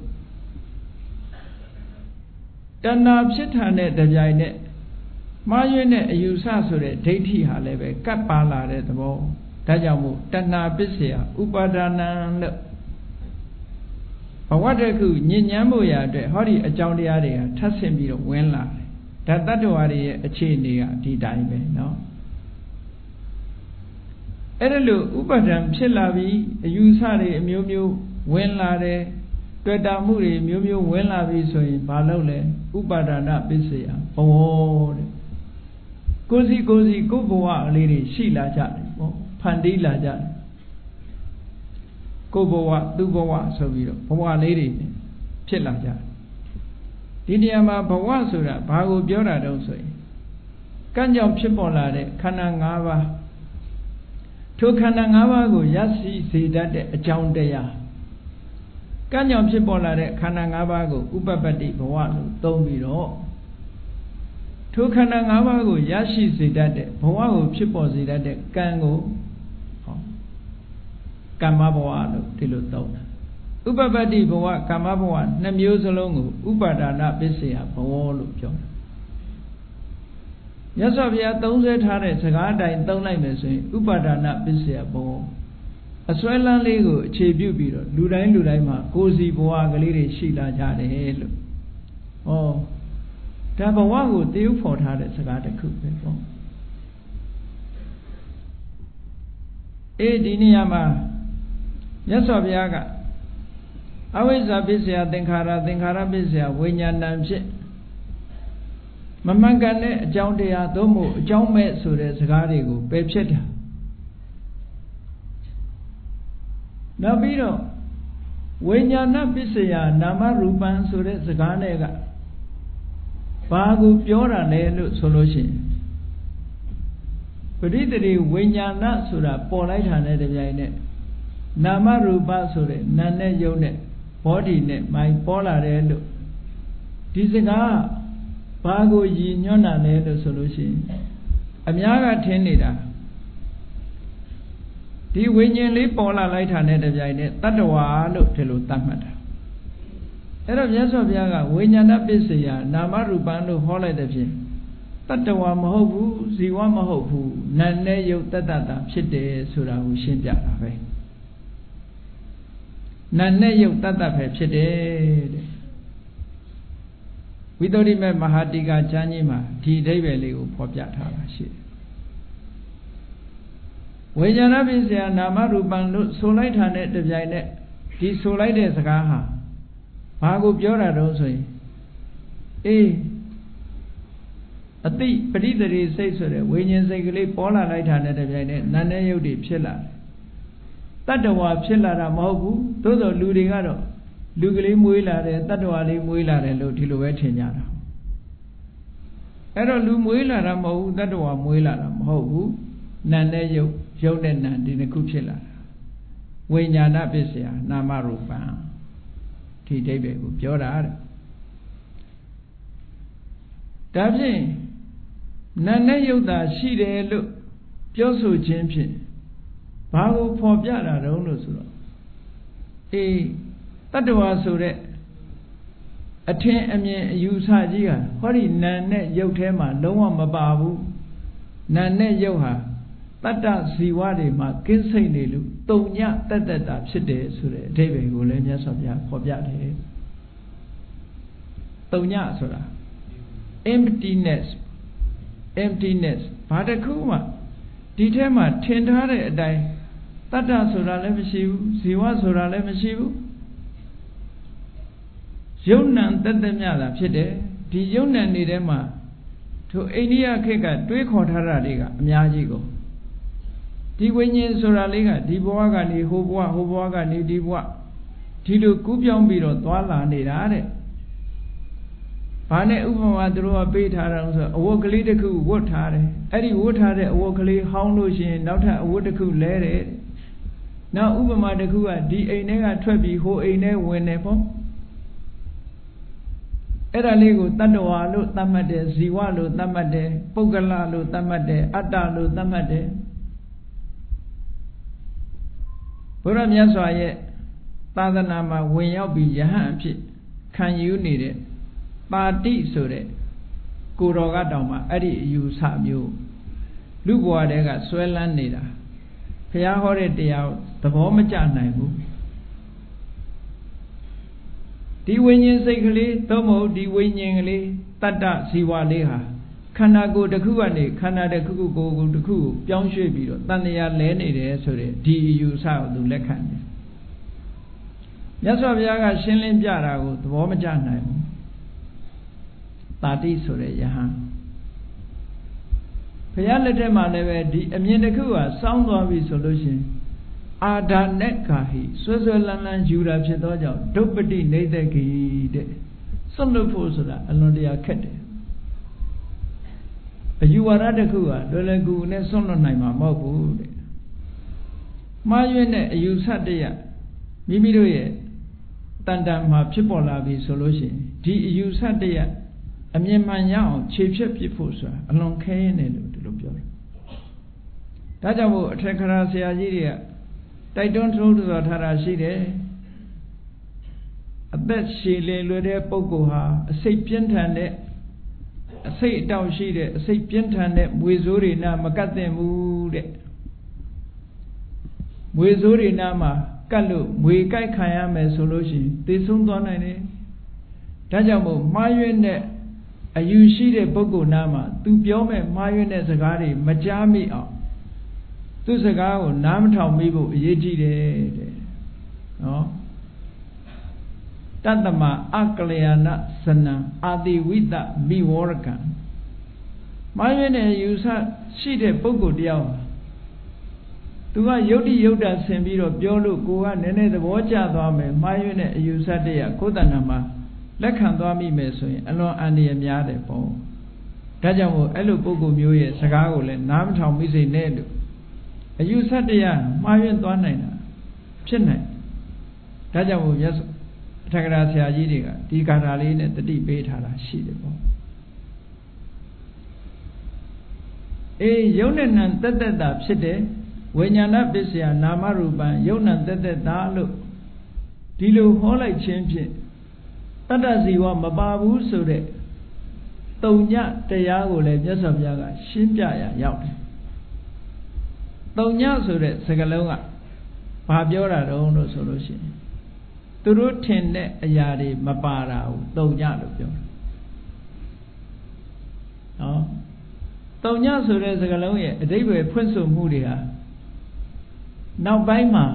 တဏှာဖြစ်တာနဲ့တပြိုင်နက်မှားယွင်းတဲ့အယူဆဆိုတဲ့ဒိဋ္ဌိဟာလည်းပဲကပ်ပါလာတဲ့သဘောဒါကြောင့်မို့တဏှာပစ္စယဥပါဒနာလို့ဘဝတခုညဉ့်ညမ်းဖို့ရာအတွက်ဟောဒီအကြောင်းတရားတွေဟာထပ်ဆင့်ပြီးတော့ဝင်လာတယ်ဒါတတ္တဝါတွေရဲ့အခြေအနေကဒီတိုင်းပဲเนาะအဲ့ဒါလို့ဥပါဒံဖြစ်လာပြီးအယူဆတွေအမျိုးမျိုးဝင်လာတယ်တွေ့တာမှုတွေမျိုးမျိုးဝင်လာပြီးဆိုရင်ဘာလုပ်လဲဥပါဒနာပစ္စယဘဝတဲ့ကိုယ်စီကိုဘဝအလေးတွေရှိလာကြတယ်ပေါ့ဖန်တီးလာကြတယ်ကိုဘဝသူ့ဘဝဆိုပြီးတော့ဘဝလေးတွေဖြစ်လာကြဒီနေရာမှာဘဝဆိုတာဘာကိုပြောတာတုံးဆိုရင်ကံကြောင့်ဖြစ်ပေါ်လာတဲ့ခန္ဓာ၅ပါးထိုခန္ဓာ၅ပါးကိုရရှိစေတတ်တဲ့အကြောင်းတရားကံကြောင့်ဖြစ်ပေါ်လာတဲ့ခန္ဓာ၅ပါးကိုဥပပတ္တိဘဝလို့သုံးပြီးတော့ထိုခန္ဓာ၅ပါးကိုရရှိစေတတ်တဲ့ဘဝကိုဖြစ်ပေါ်စေတတ်တဲ့ကံကိုကမ္မဘဝလို့ဒီလိုသုံးတာဥပပတ္တိဘဝကမ္မဘဝနှစ်မျိုးစလုံးကိုဥပါဒနာပစ္စယဘဝလို့ပြောတာမြတ်စွာဘုရားသုံးဆွဲထားတဲ့စကားအတိုင်းသုံးလိုက်မယ်ဆိုရင်ဥပါဒနာပစ္စယဘဝအစွဲလန်းလေးကိုအခြေပြုပြီးတော့လူတိုင်းမှာကိုယ်စီဘဝကလေးတွေရှိလာကြတယ်လို့ဒါဘဝကိုတည်ဥဖော်ထားတဲ့စကားတစ်ခုပဲပေါ့ဒီနေရာမှာမြတ်စွာဘုရားကအဝိဇ္ဇာပစ္စယသင်္ခါရပစ္စယဝိညာဏံဖြစ်မမှန်ကန်တဲ့အကြောင်းတရားသို့မဟုတ်အကြောင်းမဲ့ဆိုတဲ့စကားတွေကိုပယ်ဖြစ်တာနောက်ပြီးတော့ဝိညာဏပစ္စယနာမရူပံဆိုတဲ့စကားနဲ့ကဘာကိုပြောတာလဲလို့ဆိုလို့ရှိရင်ပရိသေဝိညာဏဆိုတာပေါ်လိုက်တာနဲ့တပြိုင်နက်နာမရူပဆိုတဲ့နာနဲ့ယုံနဲ့ဘောဓိနဲ့မိုင်ပေါ်လာတယ်လို့ဒီစကားဘာကိုရည်ညွှန်းတာလဲလို့ဆိုလို့ရှိရင်အများကထင်နေတာဒီဝိညာဉ်လေးပေါ်လာလိုက်တာနဲ့တပြိုင်နက်တတ္တဝါလို့ဒီလိုသတ်မှတ်တာအဲ့တော့မြတ်စွာဘုရားကဝိညာဏပစ္စယနာမရူပံလို့ဟောလိုက်တဲ့ဖြင့်တတ္တဝါမဟုတ်ဘူးဇီဝမဟုတ်ဘူးနာနဲ့ယုတ်တတ္တတာဖြစ်တယ်ဆိုတာကိုရှင်းပြတာပဲနာနဲ့ယုတ်တတ္တပဲဖြစ်တယ်တဲ့ဝိသုဒ္ဓိမေမဟာတိကကျမ်းကြီးမှာဒီအဓိပ္ပာယ်လေးကိုဖော်ပြထားတာရှိတယ်ဝိညာဏပစ္စယနာမရူပံလို့ဆိုလိုက်တာနဲ့တပြိုင်နက်ဒီဆိုလိုက်တဲ့စကားဟာဘာကိုပြောတာတော့ဆိုရင်အတိပရိသေရိစိတ်ဆိုတဲ့ဝိညာဉ်စိတ်ကလေးပေါ်လာလိုက်တာနဲ့တပြိုင်နက်နာနဲ့ယုတ်တွေဖြစ်လာတယ်တတ္တဝါဖြစ်လာတာမဟုတ်ဘူးသို့သောလူတွေကတော့လူကလေးမွေးလာတယ်တတ္တဝါလေးမွေးလာတယ်လို့ဒီလိုပဲထင်ကြတာအဲ့တော့လူမွေးလာတာမဟုတ်ဘူးတတ္တဝါမွေးလာတာမဟုတ်ဘူးနာနဲ့ယုတ်နဲ့နာဒီနှစ်ခုဖြစ်လာတာဝိညာဏပစ္စယနာမရူပံဒီအဓိပ္ပာယ်ကိုပြောတာတဲ့ဒါဖြင့်နာနဲ့ယုတ်တာရှိတယ်လို့ပြောဆိုခြင်းဖြင့်ဘာကိုဖော်ပြတာတုံးလို့ဆိုတော့တတ္တဝါဆိုတဲ့အထင်အမြင်အယူဆကြီးဟာဟောဒီနာနဲ့ယုတ်ထဲမှာလုံးဝမပါဘူးနာနဲ့ယုတ်ဟာတတ္တဇီဝတွေမှာကင်းစိတ်နေလို့တုံညတတ္တတာဖြစ်တယ်ဆိုတဲ့အဓိပ္ပာယ်ကိုလည်းမြတ်စွာဘုရားဖော်ပြတယ်တုံညဆိုတာ emptiness ဘာတစ်ခုမှဒီထဲမှာထင်ထားတဲ့အတိုင်းတတ္တဆိုတာလည်းမရှိဘူးဇီဝဆိုတာလည်းမရှိဘူးယုံနံတတ္တမြတာဖြစ်တယ်ဒီယုံနံနေထဲမှာထိုအိန္ဒိယခေတ်ကတွေးခေါ်ထားတာတွေကအများကြီးကိုဒီဝိညာဉ်ဆိုတာလေးကဒီဘဝကနေဟိုဘဝကနေဒီဘဝဒီလိုကူးပြောင်းပြီးတော့သွားလာနေတာတဲ့ဘာနဲ့ဥပမာသူတို့ကပေးထားတယ်ဆိုအဝတ်ကလေးတစ်ခုဝတ်ထားတယ်အဲ့ဒီဝတ်ထားတဲ့အဝတ်ကလေးဟောင်းလို့ရှိရင်နောက်ထပ်အဝတ်တစ်ခုလဲတယ်နောက်ဥပမာတစ်ခုကဒီအိမ်ထဲကထွက်ပြီးဟိုအိမ်ထဲဝင်တယ်ပေါ့အဲ့ဒါလေးကိုတတ္တဝါလို့သတ်မှတ်တယ်ဇီဝလို့သတ်မှတ်တယ်ပုဂ္ဂလလို့သတ်မှတ်တယ်အတ္တလို့သတ်မှတ်တယ်ဘုရားမြတ်စွာရဲ့သာသနာမှာဝင်ရောက်ပြီးယဟန်အဖြစ်ခံယူနေတဲ့ပါတိဆိုတဲ့ကိုတော်ကတောင်မှအဲ့ဒီအယူဆမျိုးလူဘဝတဲကဆွဲလန်းနေတာဘုရားဟောတဲ့တရားသဘောမကျနိုင်ဘူးဒီဝိညာဉ်စိတ်ကလေးသို့မဟုတ်ဒီဝိညာဉ်ကလေးတတ္တဇီဝလေးဟာခန္ဓာကိုယ်တစ်ခုကနေခန္ဓာတစ်ခုကိုတစ်ခုကိုပြောင်းရွှေ့ပြီးတော့တဏှာလဲနေတယ်ဆိုတဲ့ဒီအယူဆကိုသူလက်ခံတယ်မြတ်စွာဘုရားကရှင်းလင်းပြတာကိုသဘောမကျနိုင်ဘူးတာတိဆိုတဲ့ယဟန်ဘုရားလက်ထက်မှာလည်းပဲဒီအမြင်တစ်ခုကစောင်းသွားပြီဆိုလို့ရှိရင်အာဒါနဲ့ကာဟိဆွဲဆွဲလန်းလန်းယူတာဖြစ်သောကြောင့်ဒုပ္ပတိနေတကိတဲ့စွန့်လွတ်ဖို့ဆိုတာအလွန်တရာခက်တယ်အယူဝါဒတစ်ခုဟာလွယ်လွယ်ကူကူနဲ့စွန့်လွတ်နိုင်မှာမဟုတ်ဘူးတဲ့မှားယွင်းတဲ့အယူဆတရမိမိတို့ရဲ့တန်တန်မှာဖြစ်ပေါ်လာပြီဆိုလို့ရှိရင်ဒီအယူဆတရအမြင်မှန်ရအောင်ခြေဖြတ်ပစ်ဖို့ဆိုတာအလွန်ခဲရင်းတယ်လို့ဒီလိုပြောတယ်ဒါကြောင့်မို့အထက်ခရာဆရာကြီးတွေကတိုက်တွန်းထုတ်တော်ထားတာရှိတယ်အသက်ရှည်လည်လွယ်တဲ့ပုဂ္ဂိုလ်ဟာအစိတ်ပြင်းထန်တဲ့အစိတ်အတောင့်ရှိတဲ့အစိတ်ပြင်းထန်တဲ့မွေဆိုးတွေနာမကတ်သင့်ဘူးတဲ့မွေဆိုးတွေနာမှာကတ်လို့မွေကြိုက်ခံရမယ်ဆိုလို့ရှိရင်သေဆုံးသွားနိုင်တယ်ဒါကြောင့်မို့မှားယွင်းတဲ့အယူရှိတဲ့ပုဂ္ဂိုလ်နာမှာသူပြောမဲ့မှားယွင်းတဲ့စကားတွေမကြားမိအောင်သူစကားကိုနားမထောင်မိဖို့အရေးကြီးတယ်တဲ့နော်တတ္တမအကလျာဏစနံအာတိဝိတမိဝရကံမှားယွင်းတဲ့ယူဆရှိတဲ့ပုဂ္ဂိုလ်တယောက်သူကယုတ်တိယုတ်တာဆင်ပြီးတော့ပြောလို့ကိုကနည်းနည်းသဘောကျသွားမယ်မှားယွင်းတဲ့အယူဆတည်းကကိုယ်တဏ္ဍာမှာလက်ခံသွားမိမယ်ဆိုရင်အလွန်အန္တရာယ်များတယ်ပေါ့ဒါကြောင့်မို့အဲ့လိုပုဂ္ဂိုလ်မျိုးရဲ့စကားကိုလည်းနားမထောင်မိစေနဲ့လို့အယူဆတရားမှားယွင်းသွားနိုင်တာဖြစ်နိုင်ဒါကြောင့်မို့မြတ်အထက်ကရာဆရာကြီးတွေကဒီဂါထာလေးနဲ့တတိပေးထားတာရှိတယ်ပေါ့အေးယုံနဲ့နံတက်တက်တာဖြစ်တယ်ဝိညာဏပစ္စယနာမရူပံယုံနံတက်တက်တာလို့ဒီလိုဟောလိုက်ခြင်းဖြင့်တတ္တဇီဝမပါဘူးဆိုတဲ့တုံညတရားကိုလည်းမြတ်စွာဘုရားကရှင်းပြရရောက်တယ်တုံညဆိုတဲ့စကားလုံးကဘာပြောတာတုံးလို့ဆိုလို့ရှိရင်သူတို့ထင်တဲ့အရာတွေမပါတာကိုတုံညလို့ပြောတယ်နော်တုံညဆိုတဲ့စကားလုံးရဲ့အဓိပ္ပာယ်ဖွင့်ဆိုမှုတွေဟာနောက်ပိုင်းမှာ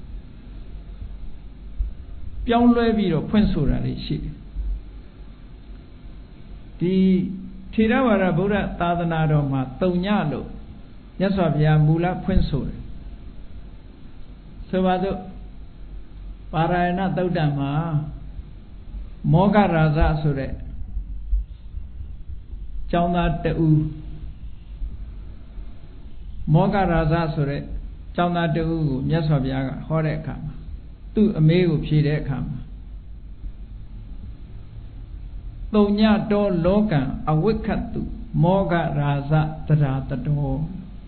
ပြောင်းလဲပြီးတော့ဖွင့်ဆိုတာတွေရှိတယ်ဒီထေရဝါဒဗုဒ္ဓသာသနာတော်မှာတုံညလို့မြတ်စွာဘုရားမူလဖွင့်ဆိုတယ်ဆိုပါစို့ပါရယဏသုတ်တံမှာမောဂရာဇဆိုတဲ့ကျောင်းသားတဦးမောဂရာဇဆိုတဲ့ကျောင်းသားတဦးကိုမြတ်စွာဘုရားကဟောတဲ့အခါမှာသူ့အမေကိုဖြေတဲ့အခါမှာတုံညတောလောကံအဝိက္ခတုမောဂရာဇတရာတတော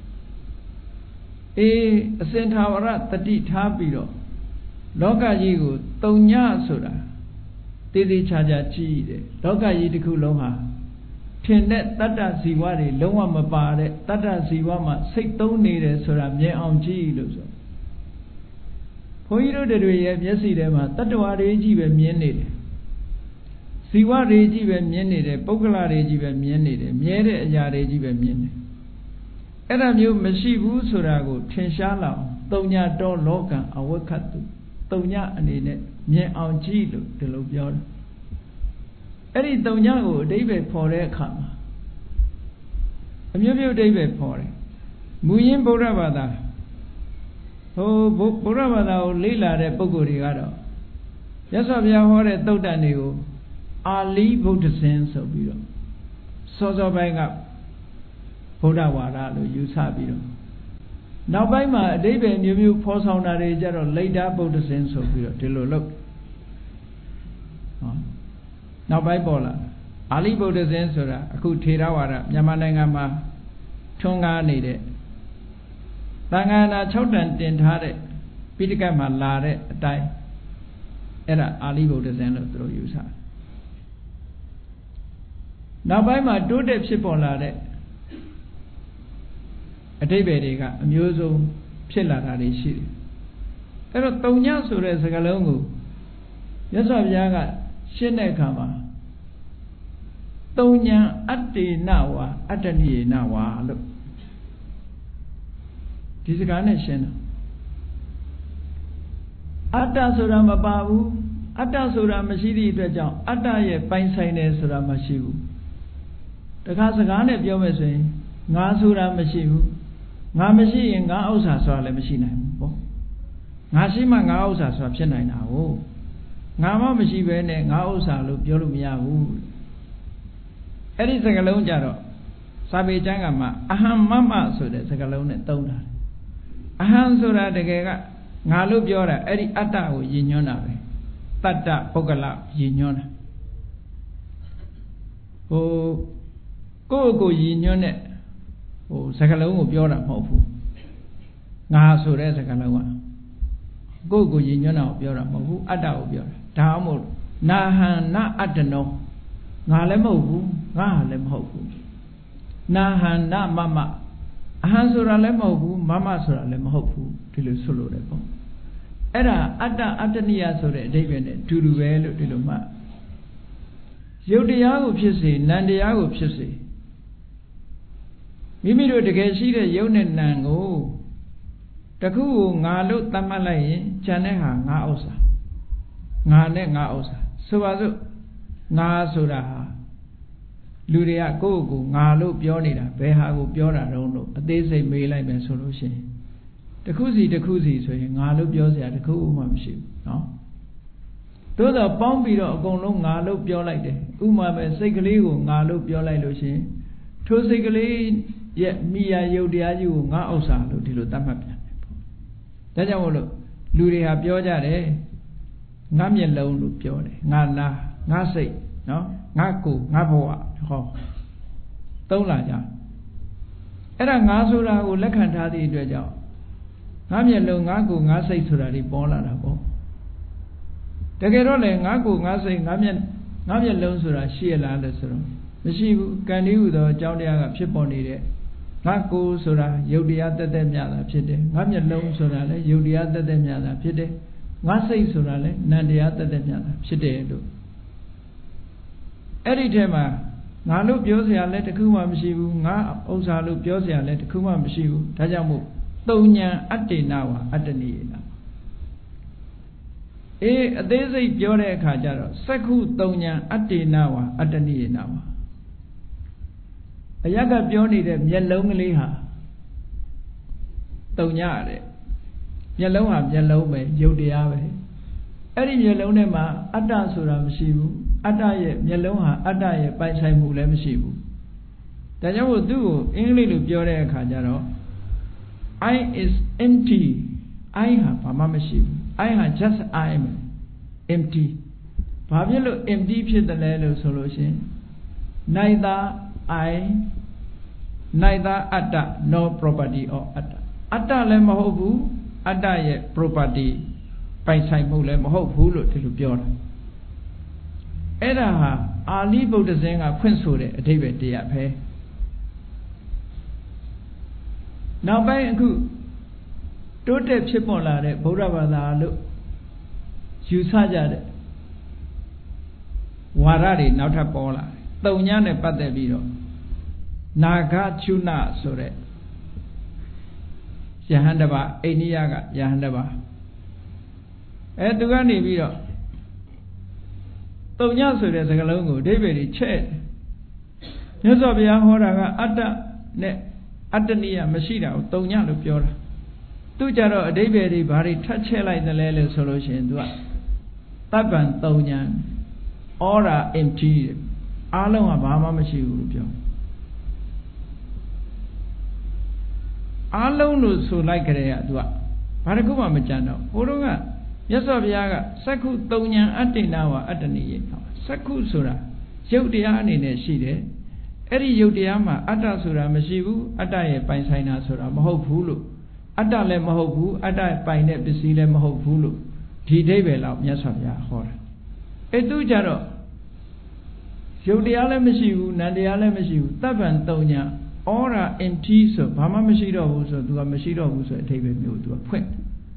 အေးအစင်ထာဝရတတိထားပြီးတော့လောကကြီးကိုတုံညဆိုတာတည်တည်ချာချာကြည့်တယ်လောကကြီးတစ်ခုလုံးဟာထင်တဲ့တတ္တဇီဝတွေလုံးဝမပါတဲ့တတ္တဇီဝမှာစိတ်သုံးနေတယ်ဆိုတာမြင်အောင်ကြည့်လို့ဆိုဘုန်းကြီးတို့တွေရဲ့မျက်စိထဲမှာတတ္တဝါတွေကြီးပဲမြင်နေတယ်ဇီဝတွေကြီးပဲမြင်နေတယ်ပုဂ္ဂလတွေကြီးပဲမြင်နေတယ်မြဲတဲ့အရာတွေကြီးပဲမြင်တယ်အဲ့ဒါမျိုးမရှိဘူးဆိုတာကိုထင်ရှားလောက်တုံညတောလောကံအဝိက္ခတုတုံညအနေနဲ့မြင်အောင်ကြည့်လို့ဒီလိုပြောတယ်အဲ့ဒီတုံညကိုအဓိပ္ပာယ်ဖော်တဲ့အခါမှာအမျိုးမျိုးအဓိပ္ပာယ်ဖော်တယ်မူရင်းဗုဒ္ဓဘာသာဗုဒ္ဓဘာသာကိုလေ့လာတဲ့ပုဂ္ဂိုလ်တွေကတော့မြတ်စွာဘုရားဟောတဲ့သုတ်တန်တွေကိုအာလီဗုဒ္ဓဇင်ဆိုပြီးတော့စောစောပိုင်းကဗုဒ္ဓဝါဒလို့ယူဆပြီးတော့နောက်ပိုင်းမှာအဓိပ္ပာယ်မျိုးမျိုးဖော်ဆောင်တာတွေကြတော့လိဒ္ဓဗုဒ္ဓဇင်ဆိုပြီးတော့ဒီလိုလုပ်နောက်ပိုင်းပေါ်လာအာလီဗုဒ္ဓဇင်ဆိုတာအခုထေရဝါဒမြန်မာနိုင်ငံမှာထွန်းကားနေတဲ့သံဃာနာ6တန်တင်ထားတဲ့ပိဋကတ်မှာလာတဲ့အတိုင်းအဲ့ဒါအာလီဗုဒ္ဓဇင်လို့သူတို့ယူဆတယ်နောက်ပိုင်းမှာတိုးတက်ဖြစ်ပေါ်လာတဲ့အဓိပ္ပာယ်တွေကအမျိုးစုံဖြစ်လာတာတွေရှိတယ်အဲ့တော့တုံညဆိုတဲ့စကားလုံးကိုမြတ်စွာဘုရားကရှင်းတဲ့အခါမှာတုံညံအတ္တေနဝါအတ္တနိယေနဝါလို့ဒီစကားနဲ့ရှင်းတယ်အတ္တဆိုတာမပါဘူးအတ္တဆိုတာမရှိသည့်အတွက်ကြောင့်အတ္တရဲ့ပိုင်ဆိုင်တယ်ဆိုတာမရှိဘူးတခါစကားနဲ့ပြောမယ်ဆိုရင်ငါဆိုတာမရှိဘူးငါမရှိရင်ငါဥစ္စာဆိုတာလည်းမရှိနိုင်ဘူးပေါ့ငါရှိမှငါဥစ္စာဆိုတာဖြစ်နိုင်တာကိုငါမှမရှိဘဲနဲ့ငါဥစ္စာလို့ပြောလို့မရဘူးအဲ့ဒီစကားလုံးကြတော့စာပေကျမ်းကမှာအဟံမမဆိုတဲ့စကားလုံးနဲ့သုံးတာအဟံဆိုတာတကယ်ကငါလို့ပြောတာအဲ့ဒီအတ္တကိုရည်ညွှန်းတာပဲတတ္တပုဂ္ဂလရည်ညွှန်းတာကိုယ်ရည်ညွှန်းတဲ့စကားလုံးကိုပြောတာမဟုတ်ဘူးငါဆိုတဲ့စကားလုံးကကိုယ်ရည်ညွှန်းတာကိုပြောတာမဟုတ်ဘူးအတ္တကိုပြောတာဒါမှမဟုတ်နာဟံနအတ္တနောငါလည်းမဟုတ်ဘူးငါလည်းမဟုတ်ဘူးနာဟံနမမအဟံဆိုတာလည်းမဟုတ်ဘူးမမဆိုတာလည်းမဟုတ်ဘူးဒီလိုဆိုလို့တယ်ပေါ့အဲ့ဒါအတ္တအတ္တနိယဆိုတဲ့အဓိပ္ပာယ်နဲ့တူတူပဲလို့ဒီလိုမှရုပ်တရားကိုဖြစ်စေနံတရားကိုဖြစ်စေမိမိတို့တကယ်ရှိတဲ့ရုပ်နဲ့နံကိုတခုကိုငါလို့သတ်မှတ်လိုက်ရင်ဉာဏ်နဲ့ဟာငါဥစ္စာငါနဲ့ငါဥစ္စာဆိုပါစို့ငါဆိုတာဟာလူတွေကကိုယ့်ကိုငါလို့ပြောနေတာဘယ်ဟာကိုပြောတာတုံးလို့အသေးစိတ်မေးလိုက်မယ်ဆိုလို့ရှိရင်တစ်ခုစီဆိုရင်ငါလို့ပြောစရာတစ်ခုမှမရှိဘူးเนาะသို့တော့ပေါင်းပြီးတော့အကုန်လုံးငါလို့ပြောလိုက်တယ်ဥမာပဲစိတ်ကလေးကိုငါလို့ပြောလိုက်လို့ရှိရင်ထိုစိတ်ကလေးရဲ့မိယာယုတ်တရားကြီးကိုငါဥစ္စာလို့ဒီလိုသတ်မှတ်ပြန်တယ်ပေါ့ဒါကြောင့်မို့လို့လူတွေဟာပြောကြတယ်ငါမျက်လုံးလို့ပြောတယ်ငါနာငါစိတ်เนาะငါကိုငါဘဝဟောသုံးလာကြအဲ့ဒါငါဆိုတာကိုလက်ခံထားသည့်အတွက်ကြောင့်ငါမျက်လုံးငါကိုငါစိတ်ဆိုတာဒီပေါ်လာတာပေါ့တကယ်တော့လေငါကိုငါစိတ်ငါမျက်လုံးဆိုတာရှိရလားလို့ဆိုတော့မရှိဘူးကံတည်းဟူသောအကြောင်းတရားကဖြစ်ပေါ်နေတဲ့ငါကိုဆိုတာယုတ်တရားတက်တက်မြတာဖြစ်တယ်ငါမျက်လုံးဆိုတာလည်းယုတ်တရားတက်တက်မြတာဖြစ်တယ်ငါစိတ်ဆိုတာလည်းနံတရားတက်တက်မြတာဖြစ်တယ်လို့အဲ့ဒီထဲမှာငါလို့ပြောစရာလည်းတခုမှမရှိဘူးငါဥစ္စာလို့ပြောစရာလည်းတခုမှမရှိဘူးဒါကြောင့်မို့သုံးဉဏ်အတ္တေနဝအတ္တနိယေနအသေးစိတ်ပြောတဲ့အခါကျတော့စက္ခုသုံးဉဏ်အတ္တေနဝအတ္တနိယေနဝအရကပြောနေတဲ့မျက်လုံးကလေးဟာသုံးညတဲ့မျက်လုံးဟာမျက်လုံးပဲယုတ်တရားပဲအဲ့ဒီမျက်လုံးထဲမှာအတ္တဆိုတာမရှိဘူးအတ္တရဲ့မျက်လုံးဟာအတ္တရဲ့ပိုင်ဆိုင်မှုလည်းမရှိဘူးဒါကြောင့်မို့သူ့ကိုအင်္ဂလိပ်လိုပြောတဲ့အခါကျတော့ I is empty I ဟာဘာမှမရှိဘူး I ဟာ just I am empty ဘာဖြစ်လို့ empty ဖြစ်တယ်လဲလို့ဆိုလို့ရှိရင် neither I neither အတ္တ nor property of အတ္တအတ္တလည်းမဟုတ်ဘူးအတ္တရဲ့ property ပိုင်ဆိုင်မှုလည်းမဟုတ်ဘူးလို့ဒီလိုပြောတာအဲ့ဒါဟာအာလိဗုဒ္ဓဇင်းကဖွင့်ဆိုတဲ့အဓိပ္ပာယ်တရားပဲနောက်ပိုင်းအခုတိုးတက်ဖြစ်ပေါ်လာတဲ့ဗုဒ္ဓဘာသာလို့ယူဆကြတဲ့ဝါဒတွေနောက်ထပ်ပေါ်လာတယ်။သုံးညနဲ့ပတ်သက်ပြီးတော့နာဂချုနဆိုတဲ့ယဟန်တပါအိန္ဒိယကယဟန်တပါသူကနေပြီးတော့သုံးညဆိုတဲ့စကားလုံးကိုအဓိပ္ပာယ်ကြီးချက်မြတ်စွာဘုရားဟောတာကအတ္တနဲ့အတ္တနိယမရှိတာကိုသုံးညလို့ပြောတာသူကြတော့အဓိပ္ပာယ်တွေဘာတွေထပ်ချက်လိုက်တယ်လဲလို့ဆိုလို့ရှိရင်သူကတပ္ပံသုံးည all are empty အားလုံးကဘာမှမရှိဘူးလို့ပြောအားလုံးလို့ဆိုလိုက်ကြတဲ့ကသူကဘာတစ်ခုမှမကြံတော့ဘိုးတော်ကမြတ်စွာဘုရားကစက္ခုသုံးဉဏ်အတ္တိနာဝအတ္တနိယေစက္ခုဆိုတာရုပ်တရားအနေနဲ့ရှိတယ်အဲ့ဒီရုပ်တရားမှာအတ္တဆိုတာမရှိဘူးအတ္တရဲ့ပိုင်ဆိုင်တာဆိုတာမဟုတ်ဘူးလို့အတ္တလည်းမဟုတ်ဘူးအတ္တပိုင်တဲ့ပစ္စည်းလည်းမဟုတ်ဘူးလို့ဒီအဓိပ္ပာယ်လောက်မြတ်စွာဘုရားဟောတာသူကြတော့ရုပ်တရားလည်းမရှိဘူးနံတရားလည်းမရှိဘူးတပ္ပံသုံးဉဏ် all are empty ဆိုဘာမှမရှိတော့ဘူးဆိုသူကမရှိတော့ဘူးဆိုတဲ့အဓိပ္ပာယ်မျိုးသူကဖွင့်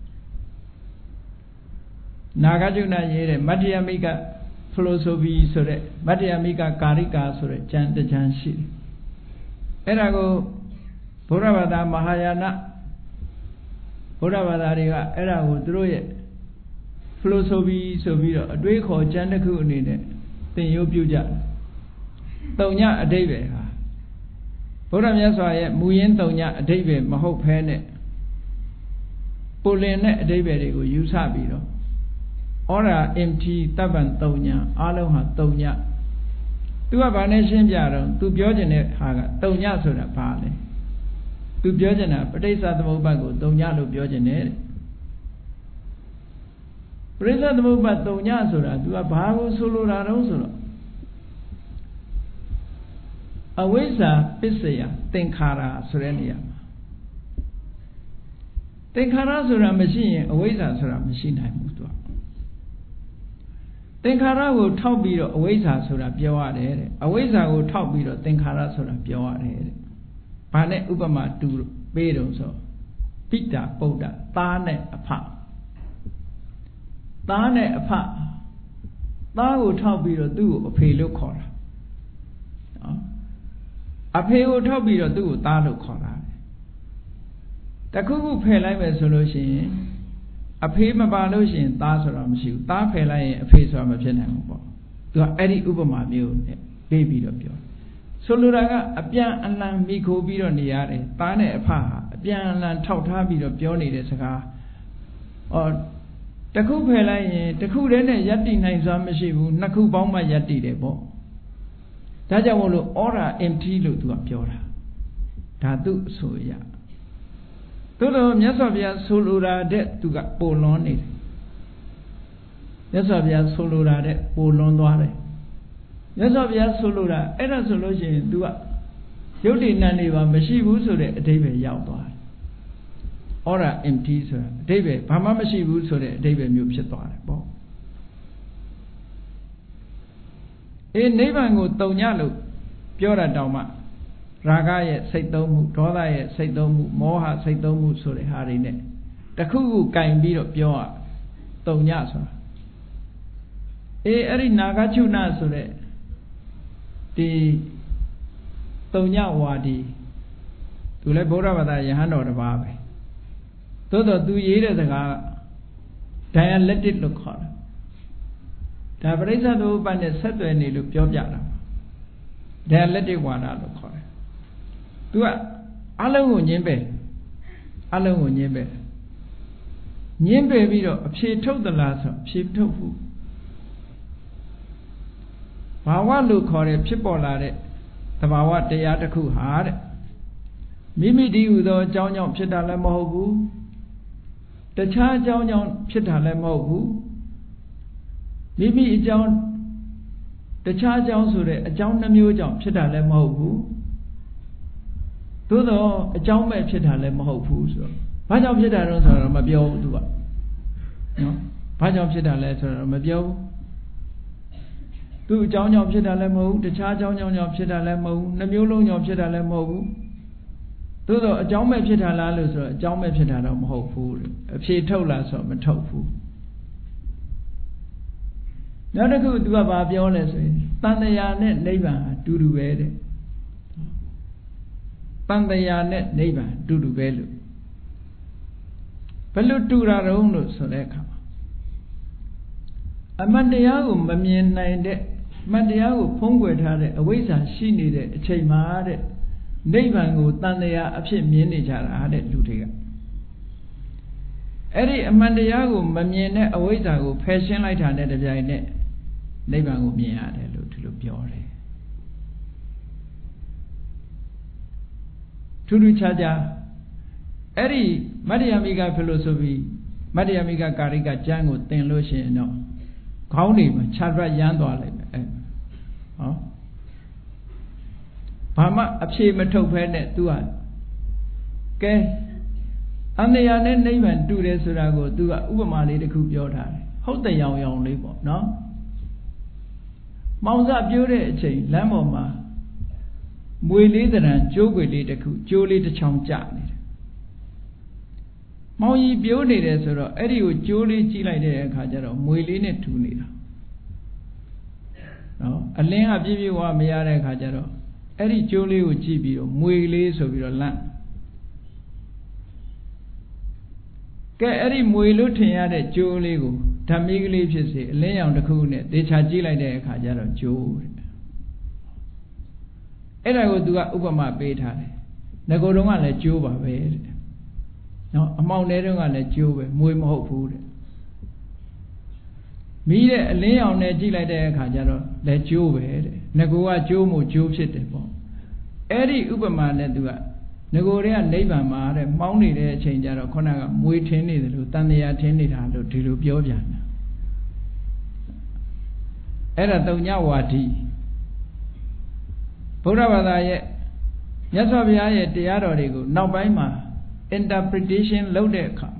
နာဂကျုဏရေးတဲ့မတ္တယမိက philosophy ဆိုတဲ့မတ္တယမိကကာရိကာဆိုတဲ့ကျမ်းတစ်ကျမ်းရှိတယ်အဲ့ဒါကိုဗုဒ္ဓဘာသာမဟာယာနဗုဒ္ဓဘာသာတွေကအဲ့ဒါကိုသူတို့ရဲ့ philosophy ဆိုပြီးတော့အတွေးခေါ်ကျမ်းတစ်ခုအနေနဲ့သင်ရိုးပြုကြတယ်သုံးညအဓိပ္ပာယ်ဟာဘုရားမြတ်စွာရဲ့မူရင်းသုံးညအဓိပ္ပာယ်မဟုတ်ဘဲနဲ့ပူလင်တဲ့အဓိပ္ပာယ်တွေကိုယူဆပြီးတော့ဩရာ MT တပ်ပံ3ညအားလုံးဟာ3ညသူကဘာနဲ့ရှင်းပြတော့သူပြောချင်တဲ့ဟာက3ညဆိုတာဘာလဲသူပြောချင်တာပဋိစ္စသမုပ္ပါဒ်ကို3ညလို့ပြောချင်တယ်ပဋိစ္စသမုပ္ပါဒ်3ညဆိုတာသူကဘာကိုဆိုလိုတာတုံးဆိုတော့အဝိဇ္ဇာပစ္စယသင်္ခါရဆိုတဲ့နေရာမှာသင်္ခါရဆိုတာမရှိရင်အဝိဇ္ဇာဆိုတာမရှိနိုင်ဘူးသူကသင်္ခါရကိုထောက်ပြီးတော့အဝိဇ္ဇာဆိုတာပြောရတယ်တဲ့အဝိဇ္ဇာကိုထောက်ပြီးတော့သင်္ခါရဆိုတာပြောရတယ်တဲ့ဘာနဲ့ဥပမာတူပေးတော့ဆိုပိတ္တပုဒ္ဒသားနဲ့အဖသားနဲ့အဖသားကိုထောက်ပြီးတော့သူ့ကိုအဖေလို့ခေါ်တာနော်အဖေကိုထောက်ပြီးတော့သူ့ကိုသားလို့ခေါ်တာတခုခုဖယ်လိုက်မယ်ဆိုလို့ရှိရင်အဖေမပါလို့ရှိရင်သားဆိုတာမရှိဘူးသားဖယ်လိုက်ရင်အဖေဆိုတာမဖြစ်နိုင်ဘူးပေါ့သူကအဲ့ဒီဥပမာမျိုးနဲ့ပေးပြီးတော့ပြောဆိုလိုတာကအပြန်အလှန်မိခိုးပြီးတော့နေရတယ်သားနဲ့အဖဟာအပြန်အလှန်ထောက်ထားပြီးတော့ပြောနေတဲ့စကားတခုဖယ်လိုက်ရင်တခုတည်းနဲ့ယက်တိနိုင်စွာမရှိဘူးနှစ်ခုပေါင်းမှယက်တိတယ်ပေါ့ဒါကြောင့်မို့လို့ဩရာ MT လို့သူကပြောတာဒါသူအဆိုရသို့တော့မြတ်စွာဘုရားဆိုလိုတာတဲ့သူကပိုလွန်နေတယ်မြတ်စွာဘုရားဆိုလိုတာတဲ့ပိုလွန်သွားတယ်မြတ်စွာဘုရားဆိုလိုတာအဲ့ဒါဆိုလို့ရှိရင်သူကရုပ်တည်နံနေပါမရှိဘူးဆိုတဲ့အဓိပ္ပာယ်ရောက်သွားတယ်ဩရာ MT ဆိုတာအဓိပ္ပာယ်ဘာမှမရှိဘူးဆိုတဲ့အဓိပ္ပာယ်မျိုးဖြစ်သွားတယ်ပေါ့နိဗ္ဗာန်ကိုတုံညလို့ပြောတာတောင်မှရာဂရဲ့စိတ်သုံးမှုဒေါသရဲ့စိတ်သုံးမှုမောဟစိတ်သုံးမှုဆိုတဲ့ဟာတွေနဲ့တခုခုကင်ပြီးတော့ပြောရတုံညဆိုတာအဲ့ဒီနာဂချုဏဆိုတဲ့ဒီတုံညဝါဒီသူလည်းဗုဒ္ဓဘာသာယဟန်တော်တစ်ပါးပဲသို့တော့သူရေးတဲ့စကားက dialectic လို့ခေါ်တာဒါပရိစ္ဆေသမုပ္ပါဒ်နဲ့ဆက်သွယ်နေလို့ပြောပြတာ dialectic ဝါဒလို့ခေါ်တယ်သူကအလုံးကိုညင်းပဲအလုံးကိုညင်းပဲညင်းပဲပြီးတော့အဖြေထုတ်သလားဆိုအဖြေထုတ်ဘူးဘာဝလို့ခေါ်တဲ့ဖြစ်ပေါ်လာတဲ့သဘာဝတရားတစ်ခုဟာတဲ့မိမိတည်ဟူသောအကြောင်းကြောင့်ဖြစ်တာလည်းမဟုတ်ဘူးတခြားအကြောင်းကြောင့်ဖြစ်တာလည်းမဟုတ်ဘူးမိမိအကြောင်းတခြားအကြောင်းဆိုတဲ့အကြောင်းနှမျိုးကြောင့်ဖြစ်တာလည်းမဟုတ်ဘူးသို့တော့အကြောင်းမဲ့ဖြစ်တာလည်းမဟုတ်ဘူးဆိုတော့ဘာကြောင့်ဖြစ်တာတော့ဆိုတော့မပြောဘူးသူကနော်ဘာကြောင့်ဖြစ်တာလဲဆိုတော့မပြောဘူးသူအကြောင်းကြောင့်ဖြစ်တာလည်းမဟုတ်ဘူးတခြားအကြောင်းကြောင့်ဖြစ်တာလည်းမဟုတ်ဘူးနှမျိုးလုံးကြောင့်ဖြစ်တာလည်းမဟုတ်ဘူးသို့တော့အကြောင်းမဲ့ဖြစ်တာလားလို့ဆိုတော့အကြောင်းမဲ့ဖြစ်တာတော့မဟုတ်ဘူးအဖြေထုတ်လားဆိုတော့မထုတ်ဘူးနောက်တစ်ခုသူကဘာပြောလဲဆိုရင်တန်တရားနဲ့နိဗ္ဗာန်အတူတူပဲတဲ့တန်တရားနဲ့နိဗ္ဗာန်အတူတူပဲလို့ဘယ်လိုတူတာတုံးလို့ဆိုတဲ့အခါအမှန်တရားကိုမမြင်နိုင်တဲ့အမှန်တရားကိုဖုံးကွယ်ထားတဲ့အဝိဇ္ဇာရှိနေတဲ့အချိန်မှာတဲ့နိဗ္ဗာန်ကိုတန်တရားအဖြစ်မြင်နေကြတာတဲ့လူတွေကအဲ့ဒီအမှန်တရားကိုမမြင်တဲ့အဝိဇ္ဇာကိုဖယ်ရှင်းလိုက်တာနဲ့တပြိုင်နက်နိဗ္ဗာန်ကိုမြင်ရတယ်လို့ဒီလိုပြောတယ်ထူးထူးခြားခြားအဲ့ဒီမတ္တယမိကဖိလိုဆိုဖီမတ္တယမိကကာရိကကျမ်းကိုသင်လို့ရှိရင်တော့ခေါင်းတွေမှာခြားပတ်ရမ်းသွားလိုက်မယ်ဟောဘာမှအဖြေမထုတ်ဖဲနဲ့ तू ကကဲအန္တရာနဲ့နိဗ္ဗာန်တူတယ်ဆိုတာကို तू ကဥပမာလေးတစ်ခုပြောထားတယ်ဟုတ်တယ်ရောင်ရောင်လေးပေါ့နော်မောင်စပြိုးတဲ့အချိန်လမ်းပေါ်မှာမွေလေးတရံကျိုးွယ်လေးတစ်ခုကျိုးလေးတစ်ချောင်းကျနေတယ်မောင်ကြီးပြိုးနေတယ်ဆိုတော့အဲ့ဒီကိုကျိုးလေးကြည့်လိုက်တဲ့အခါကျတော့မွေလေးနဲ့ထူနေတာနော်အလင်းကပြည့်ပြည့်ဝမရတဲ့အခါကျတော့အဲ့ဒီကျိုးလေးကိုကြည့်ပြီးတော့မွေလေးဆိုပြီးတော့လန့်ကဲအဲ့ဒီမွေလို့ထင်ရတဲ့ကျိုးလေးကိုဓမ္မီကလေးဖြစ်စေအလင်းရောင်တစ်ခုနဲ့သေချာကြည့်လိုက်တဲ့အခါကျတော့ကျိုးတဲ့အဲ့ဒါကိုသူကဥပမာပေးထားတယ်ငကိုယ်တော်ကလည်းကျိုးပါပဲတဲ့နော်အမောင်တဲ့တုန်းကလည်းကျိုးပဲမွေးမဟုတ်ဘူးတဲ့မိတဲ့အလင်းရောင်နဲ့ကြည့်လိုက်တဲ့အခါကျတော့လည်းကျိုးပဲတဲ့ငကိုကကျိုးမို့ကျိုးဖြစ်တယ်ပေါ့အဲ့ဒီဥပမာနဲ့သူကငကိုတွေကနိဗ္ဗာန်မှာတဲ့မှောင်းနေတဲ့အချိန်ကျတော့ခုနကမွေးထင်းနေတယ်လို့တန်တရားထင်းနေတာလို့ဒီလိုပြောပြန်တာအဲ့ဒါတုံညဝါဒီဗုဒ္ဓဘာသာရဲ့မြတ်စွာဘုရားရဲ့တရားတော်တွေကိုနောက်ပိုင်းမှာ interpretation လုပ်တဲ့အခါ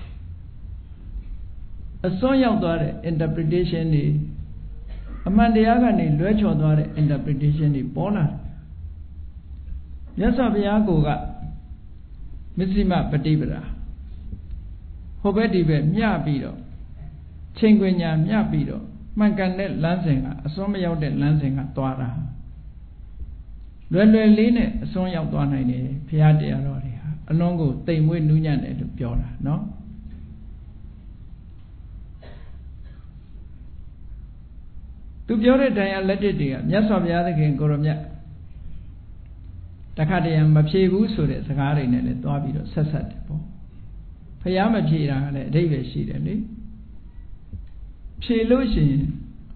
အစွန်းရောက်သွားတဲ့ interpretation တွေအမှန်တရားကနေလွဲချော်သွားတဲ့ interpretation တွေပေါ်လာတယ်မြတ်စွာဘုရားကိုကမစ္စည်းမပฏิပဒါဟိုဘက်ဒီဘက်မျှပြီးတော့ချိန်ခွင်ညာမျှပြီးတော့မှန်ကန်တဲ့လမ်းစဉ်ကအစွန်းမရောက်တဲ့လမ်းစဉ်ကသွားတာလွယ်လွယ်လေးနဲ့အစွန်းရောက်သွားနိုင်တယ်ဘုရားတရားတော်တွေဟာအလုံးကိုတိမ်မွေးနူးညံ့တယ်လို့ပြောတာနော်သူပြောတဲ့တရားလက်တစ်တွေကမြတ်စွာဘုရားသခင်ကိုရမြတ်တခါတည်းမဖြေဘူးဆိုတဲ့စကားတွေနဲ့လည်းသွားပြီးတော့ဆက်ဆက်တယ်ပေါ့ဘုရားမဖြေတာကလည်းအဓိပ္ပာယ်ရှိတယ်လေဖြေလို့ရှိရင်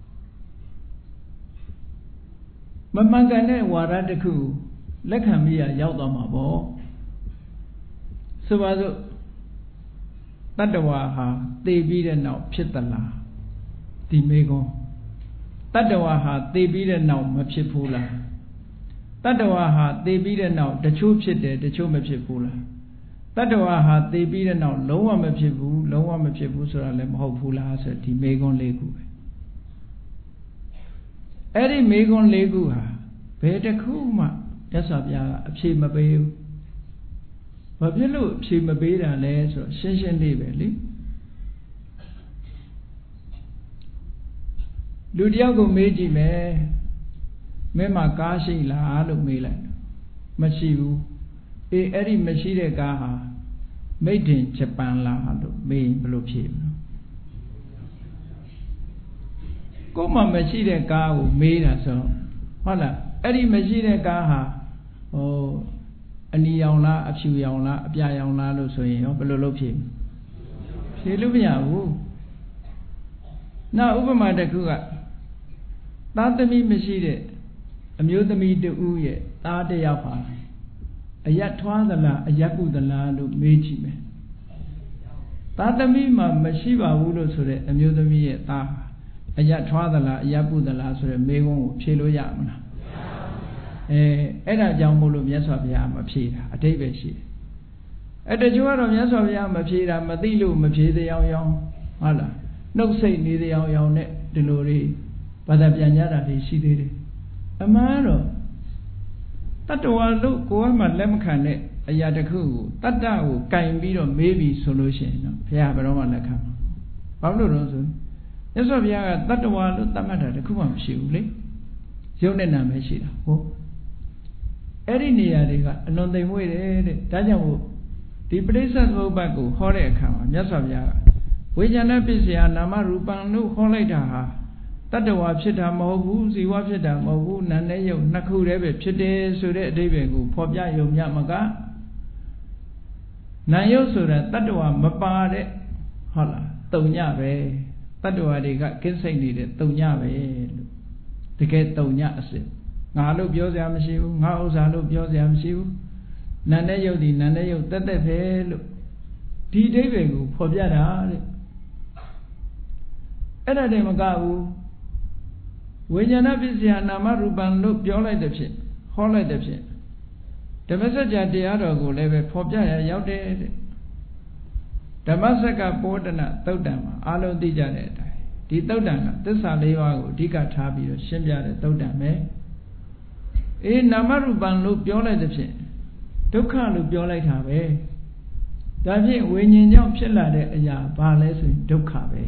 မမှန်ကန်တဲ့ဝါဒတစ်ခုလက်ခံမိရရောက်သွားမှာပေါ့ဆိုပါစို့တတ္တဝါဟာသိပြီးတဲ့နောက်ဖြစ်သလားဒီမေကွန်းတတ္တဝါဟာသိပြီးတဲ့နောက်မဖြစ်ဘူးလားတတ္တဝါဟာသိပြီးတဲ့နောက်တချို့ဖြစ်တယ်တချို့မဖြစ်ဘူးလားတတ္တဝါဟာသိပြီးတဲ့နောက်လုံးဝမဖြစ်ဘူးလုံးဝမဖြစ်ဘူးဆိုတာလည်းမဟုတ်ဘူးလားဆိုဒီမေကွန်း၄ခုပဲအဲ့ဒီမေကွန်း၄ခုဟာဘယ်တစ်ခုမှမြတ်စွာဘုရားကအဖြေမပေးဘူးဘာဖြစ်လို့အဖြေမပေးတာလဲဆိုတော့ရှင်းရှင်းလေးပဲလေလူတယောက်ကိုမေးကြည့်မယ်မင်းမှာကားရှိလားလို့မေးလိုက်မရှိဘူးအေးအဲ့ဒီမရှိတဲ့ကားဟာမိတ်တင်ဂျပန်လားလို့မေးဘယ်လိုဖြေမလဲကိုယ်မှမရှိတဲ့ကားကိုမေးတာဆိုဟုတ်လားအဲ့ဒီမရှိတဲ့ကားဟာအနီရောင်လားအဖြူရောင်လားအပြာရောင်လားလို့ဆိုရင်ရောဘယ်လိုလုပ်ဖြေလို့မရဘူးနောက်ဥပမာတစ်ခုကသားသမီးမရှိတဲ့အမျိုးသမီးတူရဲ့သားတစ်ယောက်ဟာအယတ်ထွားသလားအယတ်ပုသလားလို့မေးကြည့်မယ်သားသမီးမှာမရှိပါဘူးလို့ဆိုတဲ့အမျိုးသမီးရဲ့သားအယတ်ထွားသလားအယတ်ပုသလားဆိုတဲ့မေးခွန်းကိုဖြေလို့ရမလားအဲ့ဒါကြောင့်မို့လို့မြတ်စွာဘုရားမဖြေတာအတိတ်ပဲရှိတယ်တချို့ကတော့မြတ်စွာဘုရားမဖြေတာမသိလို့မဖြေသေးအောင်ဟုတ်လားနှုတ်ဆိတ်နေသေးအောင်နဲ့ဒီလိုတွေဘာသာပြန်ကြတာတွေရှိသေးတယ်အမှန်တော့တတ္တဝါလို့ကိုယ်ကမှလက်မခံတဲ့အရာတစ်ခုကိုတတ္တကိုကင်ပြီးတော့မေးပြီးဆိုလို့ရှိရင်တော့ဘုရားဘယ်တော့မှလက်ခံမှာဘာလို့လဲဆိုမြတ်စွာဘုရားကတတ္တဝါလို့သတ်မှတ်တာတစ်ခုမှမရှိဘူးလေရုပ်နဲ့နာမည်ရှိတာဟုတ်အဲ့ဒီနေရာတွေကအလွန်သိမ်မွေ့တယ်တဲ့ဒါကြောင့်မို့ဒီပရိစ္ဆေသမုပ္ပါဒ်ကိုဟောတဲ့အခါမှာမြတ်စွာဘုရားကဝိညာဏပစ္စယနာမရူပံလို့ဟောလိုက်တာဟာတတ္တဝါဖြစ်တာမဟုတ်ဘူးဇီဝဖြစ်တာမဟုတ်ဘူးနာနဲ့ယုတ်နှစ်ခုတည်းပဲဖြစ်တယ်ဆိုတဲ့အဓိပ္ပာယ်ကိုဖော်ပြယုံမြမကနာယုတ်ဆိုတာတတ္တဝါမပါတဲ့ဟုတ်လားတုံညပဲတတ္တဝါတွေကကင်းစိတ်နေတဲ့တုံညပဲလို့တကယ်တုံညအစစ်ငါလို့ပြောစရာမရှိဘူးငါဥစ္စာလို့ပြောစရာမရှိဘူးနာနဲ့ယုတ်ဒီနာနဲ့ယုတ်တက်တက်ပဲလို့ဒီအဓိပ္ပာယ်ကိုဖော်ပြတာတဲ့အဲ့ဒါတည်းမကဘူးဝိညာဏပစ္စယနာမရူပံလို့ပြောလိုက်တဲ့ဖြစ်ဟောလိုက်တဲ့ဖြစ်ဓမ္မစကြာတရားတော်ကိုလည်းပဲဖော်ပြရရောက်တယ်တဲ့ဓမ္မစကပောဒနာသုတ်တံမှာအလုံးသိကြတဲ့အတိုင်းဒီသုတ်တံကသစ္စာ၄ပါးကိုအဓိကထားပြီးတော့ရှင်းပြတဲ့သုတ်တံပဲနာမရူပံလို့ပြောလိုက်တဲ့ဖြစ်ဒုက္ခလို့ပြောလိုက်တာပဲဒါဖြင့်ဝိညာဉ်ကြောင့်ဖြစ်လာတဲ့အရာဘာလဲဆိုရင်ဒုက္ခပဲ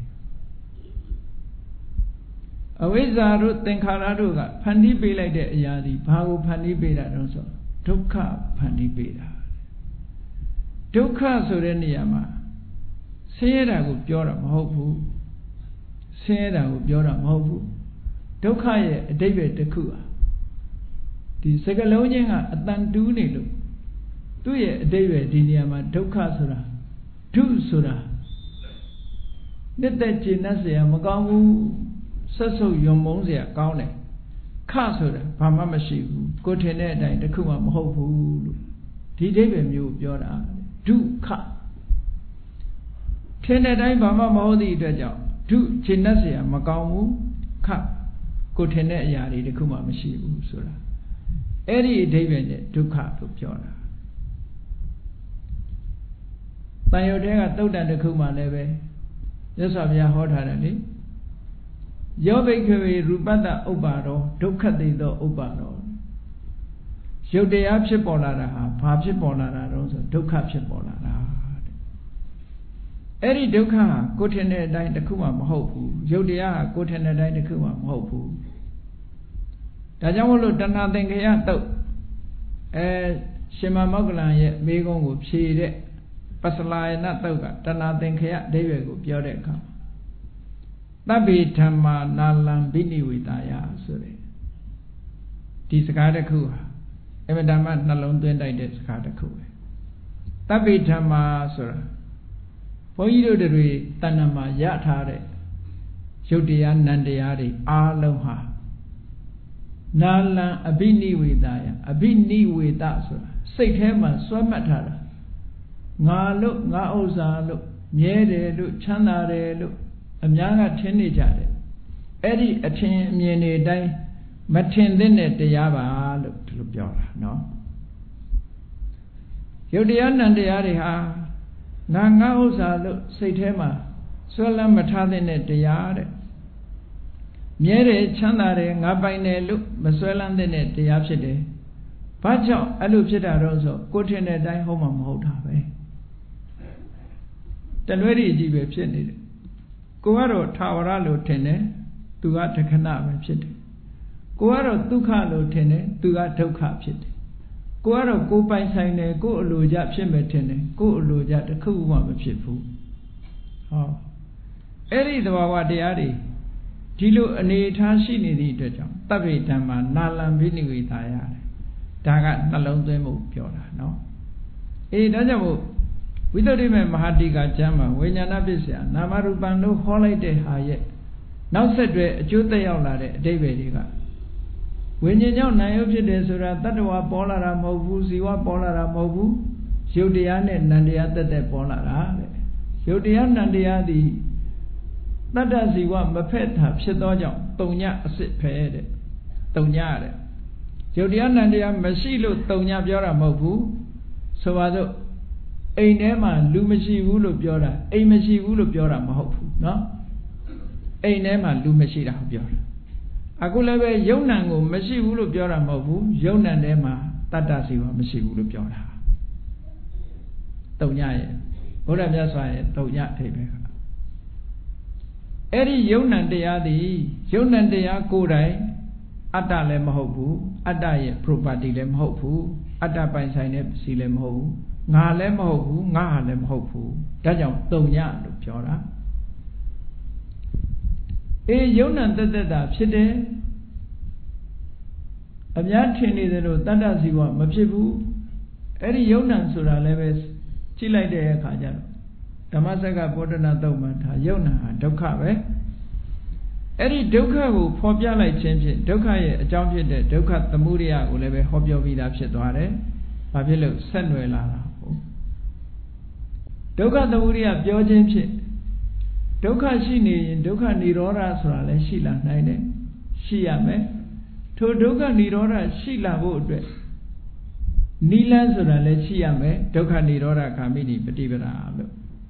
အဝိဇ္ဇာတို့သင်္ခါရတို့ကဖန်တီးပေးလိုက်တဲ့အရာဒီဘာကိုဖန်တီးပေးတာတုံးဆိုဒုက္ခဖန်တီးပေးတာဒုက္ခဆိုတဲ့နေရာမှာဆင်းရဲတာကိုပြောတာမဟုတ်ဘူးဆင်းရဲတာကိုပြောတာမဟုတ်ဘူးဒုက္ခရဲ့အဓိပ္ပာယ်တစ်ခုဟာဒီစကားလုံးချင်းကအတန်တူးနေလို့သူ့ရဲ့အတိတ်ပဲဒီနေရာမှာဒုက္ခဆိုတာဒုဆိုတာနှစ်သက်ကျေနပ်เสียမကောင်းဘူးဆက်ဆုပ်ယွံမုန်းเสียကောင်းတယ်ခဆိုတာဘာမှမရှိဘူးကိုထင်တဲ့အတိုင်းတစ်ခုမှမဟုတ်ဘူးလို့ဒီအတိတ်ပဲမျိုးပြောတာဒုက္ခထင်တဲ့အတိုင်းဘာမှမဟုတ်သည့်အတွက်ကြောင့်ဒုကျေနပ်เสียမကောင်းဘူးခကိုထင်တဲ့အရာတွေတစ်ခုမှမရှိဘူးဆိုတာအဲ့ဒီအဓိပ္ပာယ်နဲ့ဒုက္ခလို့ပြောတာတန်ရုပ်ထဲကသုတ်တန်တစ်ခုမှလည်းပဲမြတ်စွာဘုရားဟောထားတယ်လေယောဘိက္ခဝေရူပတ္တဥပ္ပါရောဒုက္ခတိသောဥပ္ပါရောရုပ်တရားဖြစ်ပေါ်လာတာဟာဘာဖြစ်ပေါ်လာတာတော့ဆိုဒုက္ခဖြစ်ပေါ်လာတာတဲ့အဲ့ဒီဒုက္ခဟာကိုယ်ထင်တဲ့အတိုင်းတစ်ခုမှမဟုတ်ဘူးရုပ်တရားဟာကိုယ်ထင်တဲ့အတိုင်းတစ်ခုမှမဟုတ်ဘူးဒါကြောင့်မို့လို့တဏှာသင်္ခယတုတ်ရှင်မမောက္ကလံရဲ့မိကုံးကိုဖြေတဲ့ပစလာယနတုတ်ကတဏှာသင်္ခယအဓိပ္ပာယ်ကိုပြောတဲ့အခါသဗ္ဗေဓမ္မာနာလံဘိနိဝေတာယဆိုတဲ့ဒီစကားတစ်ခုဟာအမှန်တမ်းနှလုံးသွင်းတိုက်တဲ့စကားတစ်ခုပဲသဗ္ဗေဓမ္မာဆိုတာဘုန်းကြီးတို့တွေတဏ္ဍာမှာရထားတဲ့ရုပ်တရားနံတရားတွေအားလုံးဟာနာလံအဘိနိဝေတာယအဘိနိဝေတဆိုတာစိတ်ထဲမှာစွဲမှတ်ထားတာငါလို့ငါဥစ္စာလို့မြဲတယ်လို့ချမ်းသာတယ်လို့အများကထင်နေကြတယ်အဲ့ဒီအထင်အမြင်တွေအတိုင်းမထင်သင့်တဲ့တရားပါလို့ဒီလိုပြောတာနော်ရုပ်တရားနံတရားတွေဟာငါဥစ္စာလို့စိတ်ထဲမှာဆွဲလန်းမထားသင့်တဲ့တရားတဲ့မြဲတယ်ချမ်းသာတယ်ငါပိုင်တယ်လို့မဆွဲလန်းသင့်တဲ့တရားဖြစ်တယ်ဘာကြောင့်အဲ့လိုဖြစ်တာတော့ဆိုကိုထင်တဲ့အတိုင်းဟုတ်မှမဟုတ်တာပဲတလွဲတွေကြီးပဲဖြစ်နေတယ်ကိုကတော့ထာဝရလို့ထင်တယ်သူကတခဏပဲဖြစ်တယ်ကိုကတော့ဒုက္ခလို့ထင်တယ်သူကဒုက္ခဖြစ်တယ်ကိုကတော့ကိုပိုင်ဆိုင်တယ်ကိုအလိုကြဖြစ်မယ်ထင်တယ်ကိုအလိုကြတစ်ခုမှမဖြစ်ဘူးဟောအဲ့ဒီသဘာဝတရားတွေဒီလိုအနေထားရှိနေသည့်အတွက်ကြောင့်သဗ္ဗေဓမ္မာနာလံဘိနိဝေတာယရတယ်ဒါကနှလုံးသွင်းမှုပြောတာနော်ဒါကြောင့်မို့ဝိသုဒ္ဓိမေမဟာတိကကျမ်းမှာဝိညာဏပစ္စယနာမရူပံလို့ဟောလိုက်တဲ့ဟာရဲ့နောက်ဆက်တွဲအကျိုးသက်ရောက်လာတဲ့အဓိပ္ပာယ်တွေကဝိညာဉ်ကြောင့်နာယုဖြစ်တယ်ဆိုတာတတ္တဝါပေါ်လာတာမဟုတ်ဘူးဇီဝပေါ်လာတာမဟုတ်ဘူးရုပ်တရားနဲ့နံတရားတက်တက်ပေါ်လာတာတဲ့ရုပ်တရားနံတရားသည်တတ္တဇီဝမဖက်တာဖြစ်သောကြောင့်တုံညအစစ်ဖဲတဲ့တုံညတဲ့ရုပ်တရားနံတရားမရှိလို့တုံညပြောတာမဟုတ်ဘူးဆိုပါစို့အိမ်ထဲမှာလူမရှိဘူးလို့ပြောတာအိမ်မရှိဘူးလို့ပြောတာမဟုတ်ဘူးเนาะအိမ်ထဲမှာလူမရှိတာပြောတာအခုလည်းပဲယုံနံကိုမရှိဘူးလို့ပြောတာမဟုတ်ဘူးယုံနံထဲမှာတတ္တဇီဝမရှိဘူးလို့ပြောတာတုံညရဲ့ဘုရားမြတ်စွာရဲ့တုံညအိပဲအဲ့ဒီယုံနံတရားသည်ယုံနံတရားကိုယ်တိုင်အတ္တလည်းမဟုတ်ဘူးအတ္တရဲ့ property လည်းမဟုတ်ဘူးအတ္တပိုင်ဆိုင်တဲ့ပစ္စည်းလည်းမဟုတ်ဘူးငါလည်းမဟုတ်ဘူးငါဟာလည်းမဟုတ်ဘူးဒါကြောင့်တုံညလို့ပြောတာယုံနံတက်တက်တာဖြစ်တယ်အများထင်နေတယ်လို့တတ္တဇီဝမဖြစ်ဘူးအဲ့ဒီယုံနံဆိုတာလည်းပဲကြည့်လိုက်တဲ့အခါကျတော့ဓမ္မစက္ကပောဒနာတုတ်မှာဒါယုံနံဟာဒုက္ခပဲအဲ့ဒီဒုက္ခကိုဖော်ပြလိုက်ခြင်းဖြင့်ဒုက္ခရဲ့အကြောင်းဖြစ်တဲ့ဒုက္ခသမုဒယကိုလည်းပဲဟောပြောပြီးသားဖြစ်သွားတယ်ဘာဖြစ်လို့ဆက်နွယ်လာတာဟုတ်ဒုက္ခသမုဒယပြောခြင်းဖြင့်ဒုက္ခရှိနေရင်ဒုက္ခនិရောဓဆိုတာလည်းရှိလာနိုင်တယ်ရှိရမယ်ထိုဒုက္ခនិရောဓရှိလာဖို့အတွက်နိလန်းဆိုတာလည်းရှိရမယ်ဒုက္ခនិရောဓဂ ामि နိပฏิပဒါလို့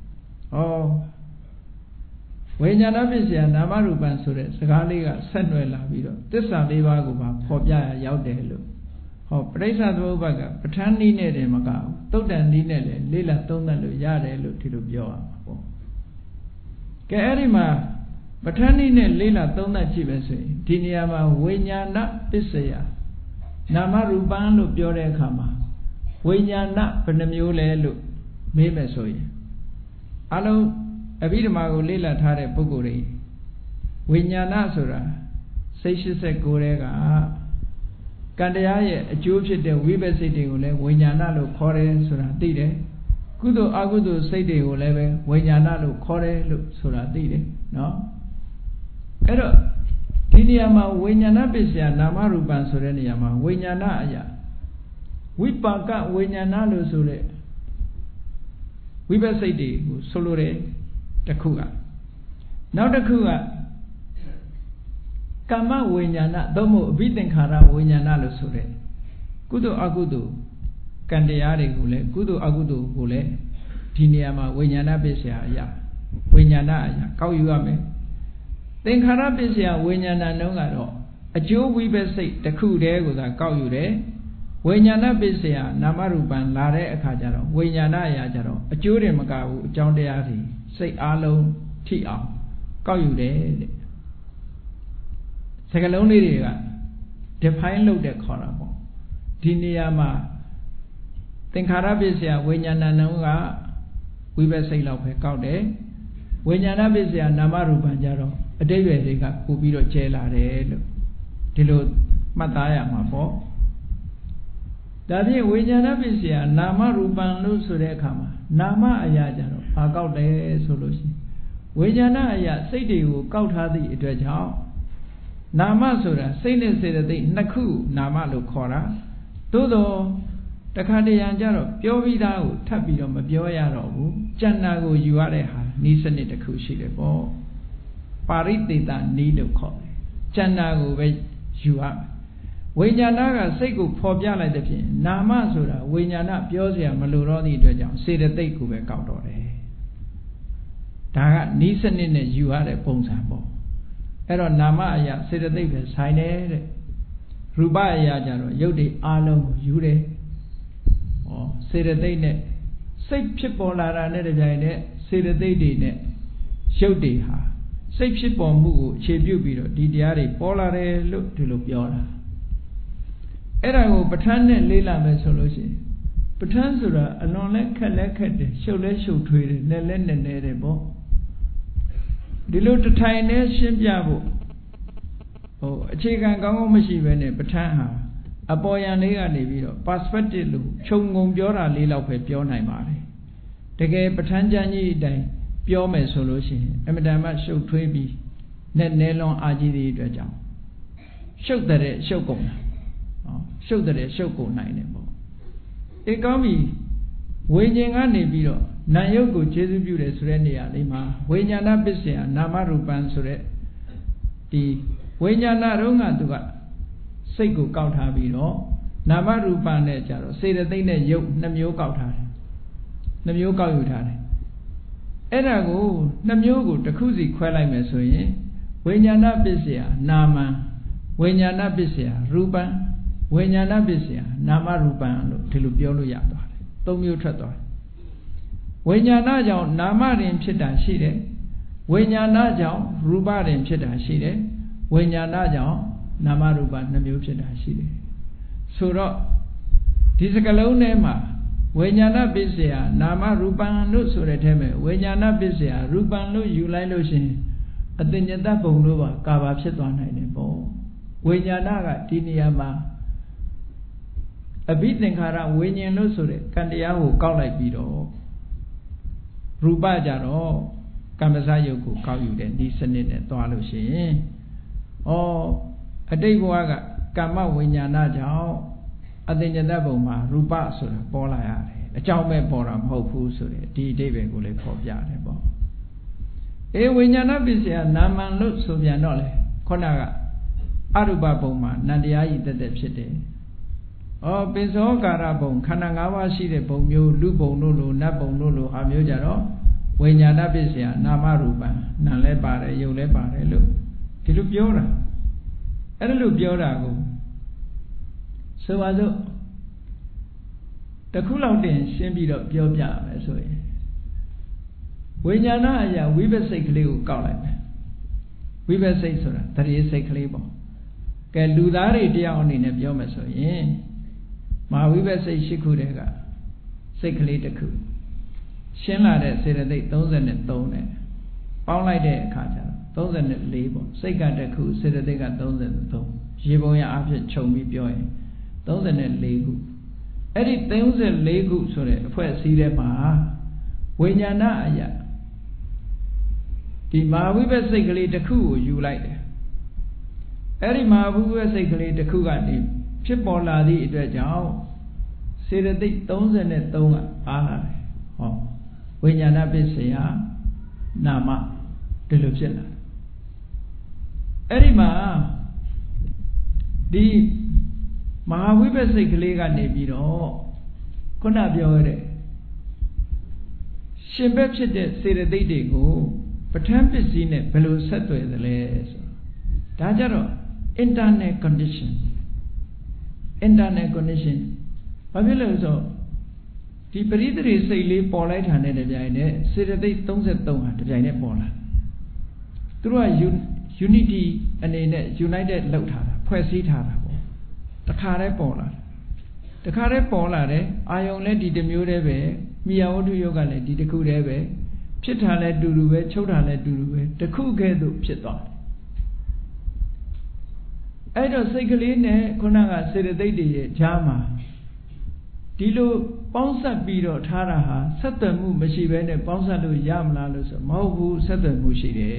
ဝိညာဏပစ္စယနာမရူပံဆိုတဲ့စကားလေးကဆက်နွယ်လာပြီးတော့သစ္စာလေးပါးကိုပါဖော်ပြရရောက်တယ်လို့ပရိစ္ဆသမုပ္ပါဒ်ကပဋ္ဌာန်းနည်းနဲ့တည်းမကဘူးသုတ်တန်နည်းနဲ့လည်းလေ့လာသုံးသပ်လို့ရတယ်လို့ဒီလိုပြောရမှာပေါ့ကဲအဲ့ဒီမှာပဋ္ဌာန်းနည်းနဲ့လေ့လာသုံးသပ်ကြည့်ပဲဆိုရင်ဒီနေရာမှာဝိညာဏပစ္စယနာမရူပံလို့ပြောတဲ့အခါမှာဝိညာဏဘယ်နှမျိုးလဲလို့မေးမယ်ဆိုရင်အလုံးအဘိဓမ္မာကိုလေ့လာထားတဲ့ပုဂ္ဂိုလ်တွေဝိညာဏဆိုတာစိတ်89ထဲကကံတရားရဲ့အကျိုးဖြစ်တဲ့ဝိပဿနာတွေကိုလည်းဝိညာဏလို့ခေါ်တယ်ဆိုတာသိတယ်ကုသိုလ်အကုသိုလ်စိတ်တွေကိုလည်းပဲဝိညာဏလို့ခေါ်တယ်လို့ဆိုတာသိတယ်နော်အဲ့တော့ဒီနေရာမှာဝိညာဏပစ္စယနာမရူပံဆိုတဲ့နေရာမှာဝိညာဏအရာဝိပါကဝိညာဏလို့ဆိုတဲ့ဝိပဿနာတွေကိုဆိုလိုတယ်တစ်ခုကနောက်တစ်ခုကကမ္မဝိညာဏသို့မဟုတ်အဘိသင်္ခါရဝိညာဏလို့ဆိုတဲ့ကုသိုလ်အကုသိုလ်ကံတရားတွေကိုလည်းကုသိုလ်အကုသိုလ်ကိုလည်းဒီနေရာမှာဝိညာဏပစ္စယအရာဝိညာဏအရာကောက်ယူရမယ်သင်္ခါရပစ္စယဝိညာဏနှုံးကတော့အကျိုးဝိပဿနာတစ်ခုတည်းကိုသာကောက်ယူတယ်ဝိညာဏပစ္စယနာမရူပံလာတဲ့အခါကျတော့ဝိညာဏအရာကျတော့အကျိုးတွေမကဘူးအကြောင်းတရားတွေစိတ်အားလုံးထိအောင်ကောက်ယူတယ်တဲ့စကားလုံးလေးတွေက define လုပ်တဲ့ခေါ်တာပေါ့ဒီနေရာမှာသင်္ခါရပစ္စယဝိညာဏနှုံးကဝိပဿနာလောက်ပဲကောက်တယ်ဝိညာဏပစ္စယနာမရူပံကြတော့အတိတ်ပဲတွေကပို့ပြီးတော့ကျဲလာတယ်လို့ဒီလိုမှတ်သားရမှာပေါ့ဒါဖြင့်ဝိညာဏပစ္စယနာမရူပံလို့ဆိုတဲ့အခါမှာနာမအရာကြတော့ဘာကောက်တယ်ဆိုလို့ရှိရင်ဝိညာဏအရာစိတ်တွေကိုကောက်ထားသည့်အတွက်ကြောင့်နာမဆိုတာစိတ်နဲ့စေတသိက်နှစ်ခုနာမလို့ခေါ်တာသို့တော့တခါတရံကြတော့ပြောပြီးသားကိုထပ်ပြီးတော့မပြောရတော့ဘူးကျန်တာကိုယူရတဲ့ဟာနီးစနစ်တစ်ခုရှိတယ်ပေါ့ပါရိသေတနီးလို့ခေါ်တယ်ကျန်တာကိုပဲယူရမယ်ဝိညာဏကစိတ်ကိုဖော်ပြလိုက်တဲ့ဖြင့်နာမဆိုတာဝိညာဏပြောစရာမလိုတော့သည့်အတွက်ကြောင့်စေတသိက်ကိုပဲကောက်တော့တယ်ဒါကနီးစနစ်နဲ့ယူရတဲ့ပုံစံပေါ့အဲ့တော့နာမအရာစေတသိက်ပဲဆိုင်တယ်တဲ့ရူပအရာကြတော့ရုပ်တွေအားလုံးကိုယူတယ်ဟောစေတသိက်နဲ့စိတ်ဖြစ်ပေါ်လာတာနဲ့တပြိုင်နက်စေတသိက်တွေနဲ့ရုပ်တွေဟာစိတ်ဖြစ်ပေါ်မှုကိုအခြေပြုပြီးတော့ဒီတရားတွေပေါ်လာတယ်လို့ဒီလိုပြောတာအဲ့ဒါကိုပဋ္ဌာန်းနဲ့လေးလာမယ်ဆိုလို့ရှိရင်ပဋ္ဌာန်းဆိုတာအလွန်လဲခက်လဲခက်တယ်ရှုပ်လဲရှုပ်ထွေးတယ်နဲ့လဲနဲ့နဲ့တယ်ပေါ့ဒီလိုတထိုင်နဲ့ရှင်းပြဖို့ဟိုအခြေခံကောင်းကောင်းမရှိဘဲနဲ့ပဋ္ဌာန်းဟာအပေါ်ယံလေးကနေပြီးတော့ perspective လို့ခြုံငုံပြောတာလေးလောက်ပဲပြောနိုင်ပါတယ်တကယ်ပဋ္ဌာန်းကျမ်းကြီးအတိုင်းပြောမယ်ဆိုလို့ရှိရင်အမတန်မှရှုပ်ထွေးပြီးနဲ့နဲလွန်အားကြီးတဲ့အတွက်ကြောင့်ရှုပ်တဲ့ရှုပ်ကုန်တာရှုပ်တဲ့ရှုပ်ကုန်နိုင်တယ်ပေါ့အေးကောင်းပြီဝိညာဉ်ကနေပြီးတော့နာယုတ်ကိုခြေစွပြုတယ်ဆိုတဲ့နေရာလေးမှာဝိညာဏပစ္စယနာမရူပံဆိုတဲ့ဒီဝိညာဏတော့ကသူကစိတ်ကိုကောက်ထားပြီးတော့နာမရူပံနဲ့ကြတော့စေတသိက်နဲ့ယုတ်နှစ်မျိုးကောက်ထားတယ်နှစ်မျိုးကောက်ယူထားတယ်အဲ့ဒါကိုနှစ်မျိုးကိုတစ်ခုစီခွဲလိုက်မယ်ဆိုရင်ဝိညာဏပစ္စယနာမံဝိညာဏပစ္စယရူပံဝိညာဏပစ္စယနာမရူပံလို့ဒီလိုပြောလို့ရသွားတယ်သုံးမျိုးထွက်သွားတယ်ဝိညာဏကြောင့်နာမရင်ဖြစ်တာရှိတယ်ဝိညာဏကြောင့်ရူပရင်ဖြစ်တာရှိတယ်ဝိညာဏကြောင့်နာမရူပနှစ်မျိုးဖြစ်တာရှိတယ်ဆိုတော့ဒီစကလုံးထဲမှာဝိညာဏပစ္စယနာမရူပံလို့ဆိုတဲ့ထဲမှာဝိညာဏပစ္စယရူပံလို့ယူလိုက်လို့ရှင်အတ္တညတပုံလို့ပါကာဘာဖြစ်သွားနိုင်တယ်ပေါ့ဝိညာဏကဒီနေရာမှာအဘိသင်္ခါရဝိညာဉ်လို့ဆိုတဲ့ကံတရားကိုကောက်လိုက်ပြီးတော့ရူပကြတော့ကမ္မစယုတ်ကိုကောက်ယူတဲ့ဒီစနစ်နဲ့သွားလို့ရှိရင်အတိတ်ဘဝကကမ္မဝိညာဏကြောင့်အတ္တညတပုံမှာရူပဆိုတာပေါ်လာရတယ်အကြောင်းပဲပေါ်တာမဟုတ်ဘူးဆိုတဲ့ဒီအတိတ်ပဲကိုလည်းပေါ်ပြတယ်ပေါ့ဝိညာဏပစ္စယနာမံလို့ဆိုပြန်တော့လေခုနကအရူပပုံမှာနန္တရားဤတက်တက်ဖြစ်တယ်ပိစ္ဆောကာရပုံခန္ဓာ၅ပါးရှိတဲ့ပုံမျိုးလူပုံတို့လိုနတ်ပုံတို့လိုဟာမျိုးကြတော့ဝိညာဏပစ္စယနာမရူပံနာလဲပါတယ်ယုတ်လဲပါတယ်လို့ဒီလိုပြောတာအဲ့ဒါလို့ပြောတာကိုဆိုပါစို့တစ်ခုလောက်တင်ရှင်းပြီးတော့ပြောပြရမယ်ဆိုရင်ဝိညာဏအရာဝိပဿနာကလေးကိုကောက်လိုက်မယ်ဝိပဿနာဆိုတာတရေစိတ်ကလေးပေါ့ကဲလူသားတွေတရားအနေနဲ့ပြောမယ်ဆိုရင်မဟာဝိပဿနာရှိခုတည်းကစိတ်ကလေးတစ်ခုရှင်းလာတဲ့စေတသိက်33နဲ့ပေါင်းလိုက်တဲ့အခါကျတော့34ပေါ့စိတ်ကတစ်ခုစေတသိက်က33ရေပုံရအဖြစ်ခြုံပြီးပြောရင် 34ခုအဲ့ဒီ34ခုဆိုတဲ့အဖွဲ့အစည်းထဲမှာဝိညာဏအရာဒီမဟာဝိပဿစိတ်ကလေးတစ်ခုကိုယူလိုက်တယ်အဲ့ဒီမဟာဝိပဿစိတ်ကလေးတစ်ခုကနေဖြစ်ပေါ်လာသည့်အတွက်ကြောင့်စေတသိက်33ကပါလာတယ်ဟောဝိညာဏပစ္စယနာမဒီလိုဖြစ်လာအဲ့ဒီမှာဒီမဟာဝိပဿစိတ်ကလေးကနေပြီးတော့ခုနပြောရတဲ့ရှင်ဘက်ဖြစ်တဲ့စေတသိက်တွေကိုပဋ္ဌာန်းပစ္စည်းနဲ့ဘယ်လိုဆက်သွယ်သလဲဆိုဒါကြတော့ internal condition ဘာဖြစ်လဲဆိုဒီပရိသေစိတ်လေးပေါ်လိုက်တာနဲ့တပြိုင်နက်စေတသိက်33ဟာတပြိုင်နက်ပေါ်လာသူတို့က unity အနေနဲ့ united လောက်ထားတာဖွဲ့စည်းထားတာပေါ့တခါတည်းပေါ်လာတယ်အာယုံလည်းဒီတစ်မျိုးတည်းပဲမိယာဝတ္ထုယောဂလည်းဒီတစ်ခုတည်းပဲဖြစ်တာလည်းတူတူပဲချုပ်တာလည်းတူတူပဲတစ်ခုကဲ့သို့ဖြစ်သွားတယ်အဲ့တော့စိတ်ကလေးနဲ့ခုနကစေတသိက်တွေရဲ့ဈာမှာဒီလိုပေါင်းဆက်ပြီးတော့ထားတာဟာဆက်သွယ်မှုမရှိဘဲနဲ့ပေါင်းဆက်လို့ရမလားလို့ဆိုမဟုတ်ဘူးဆက်သွယ်မှုရှိတယ်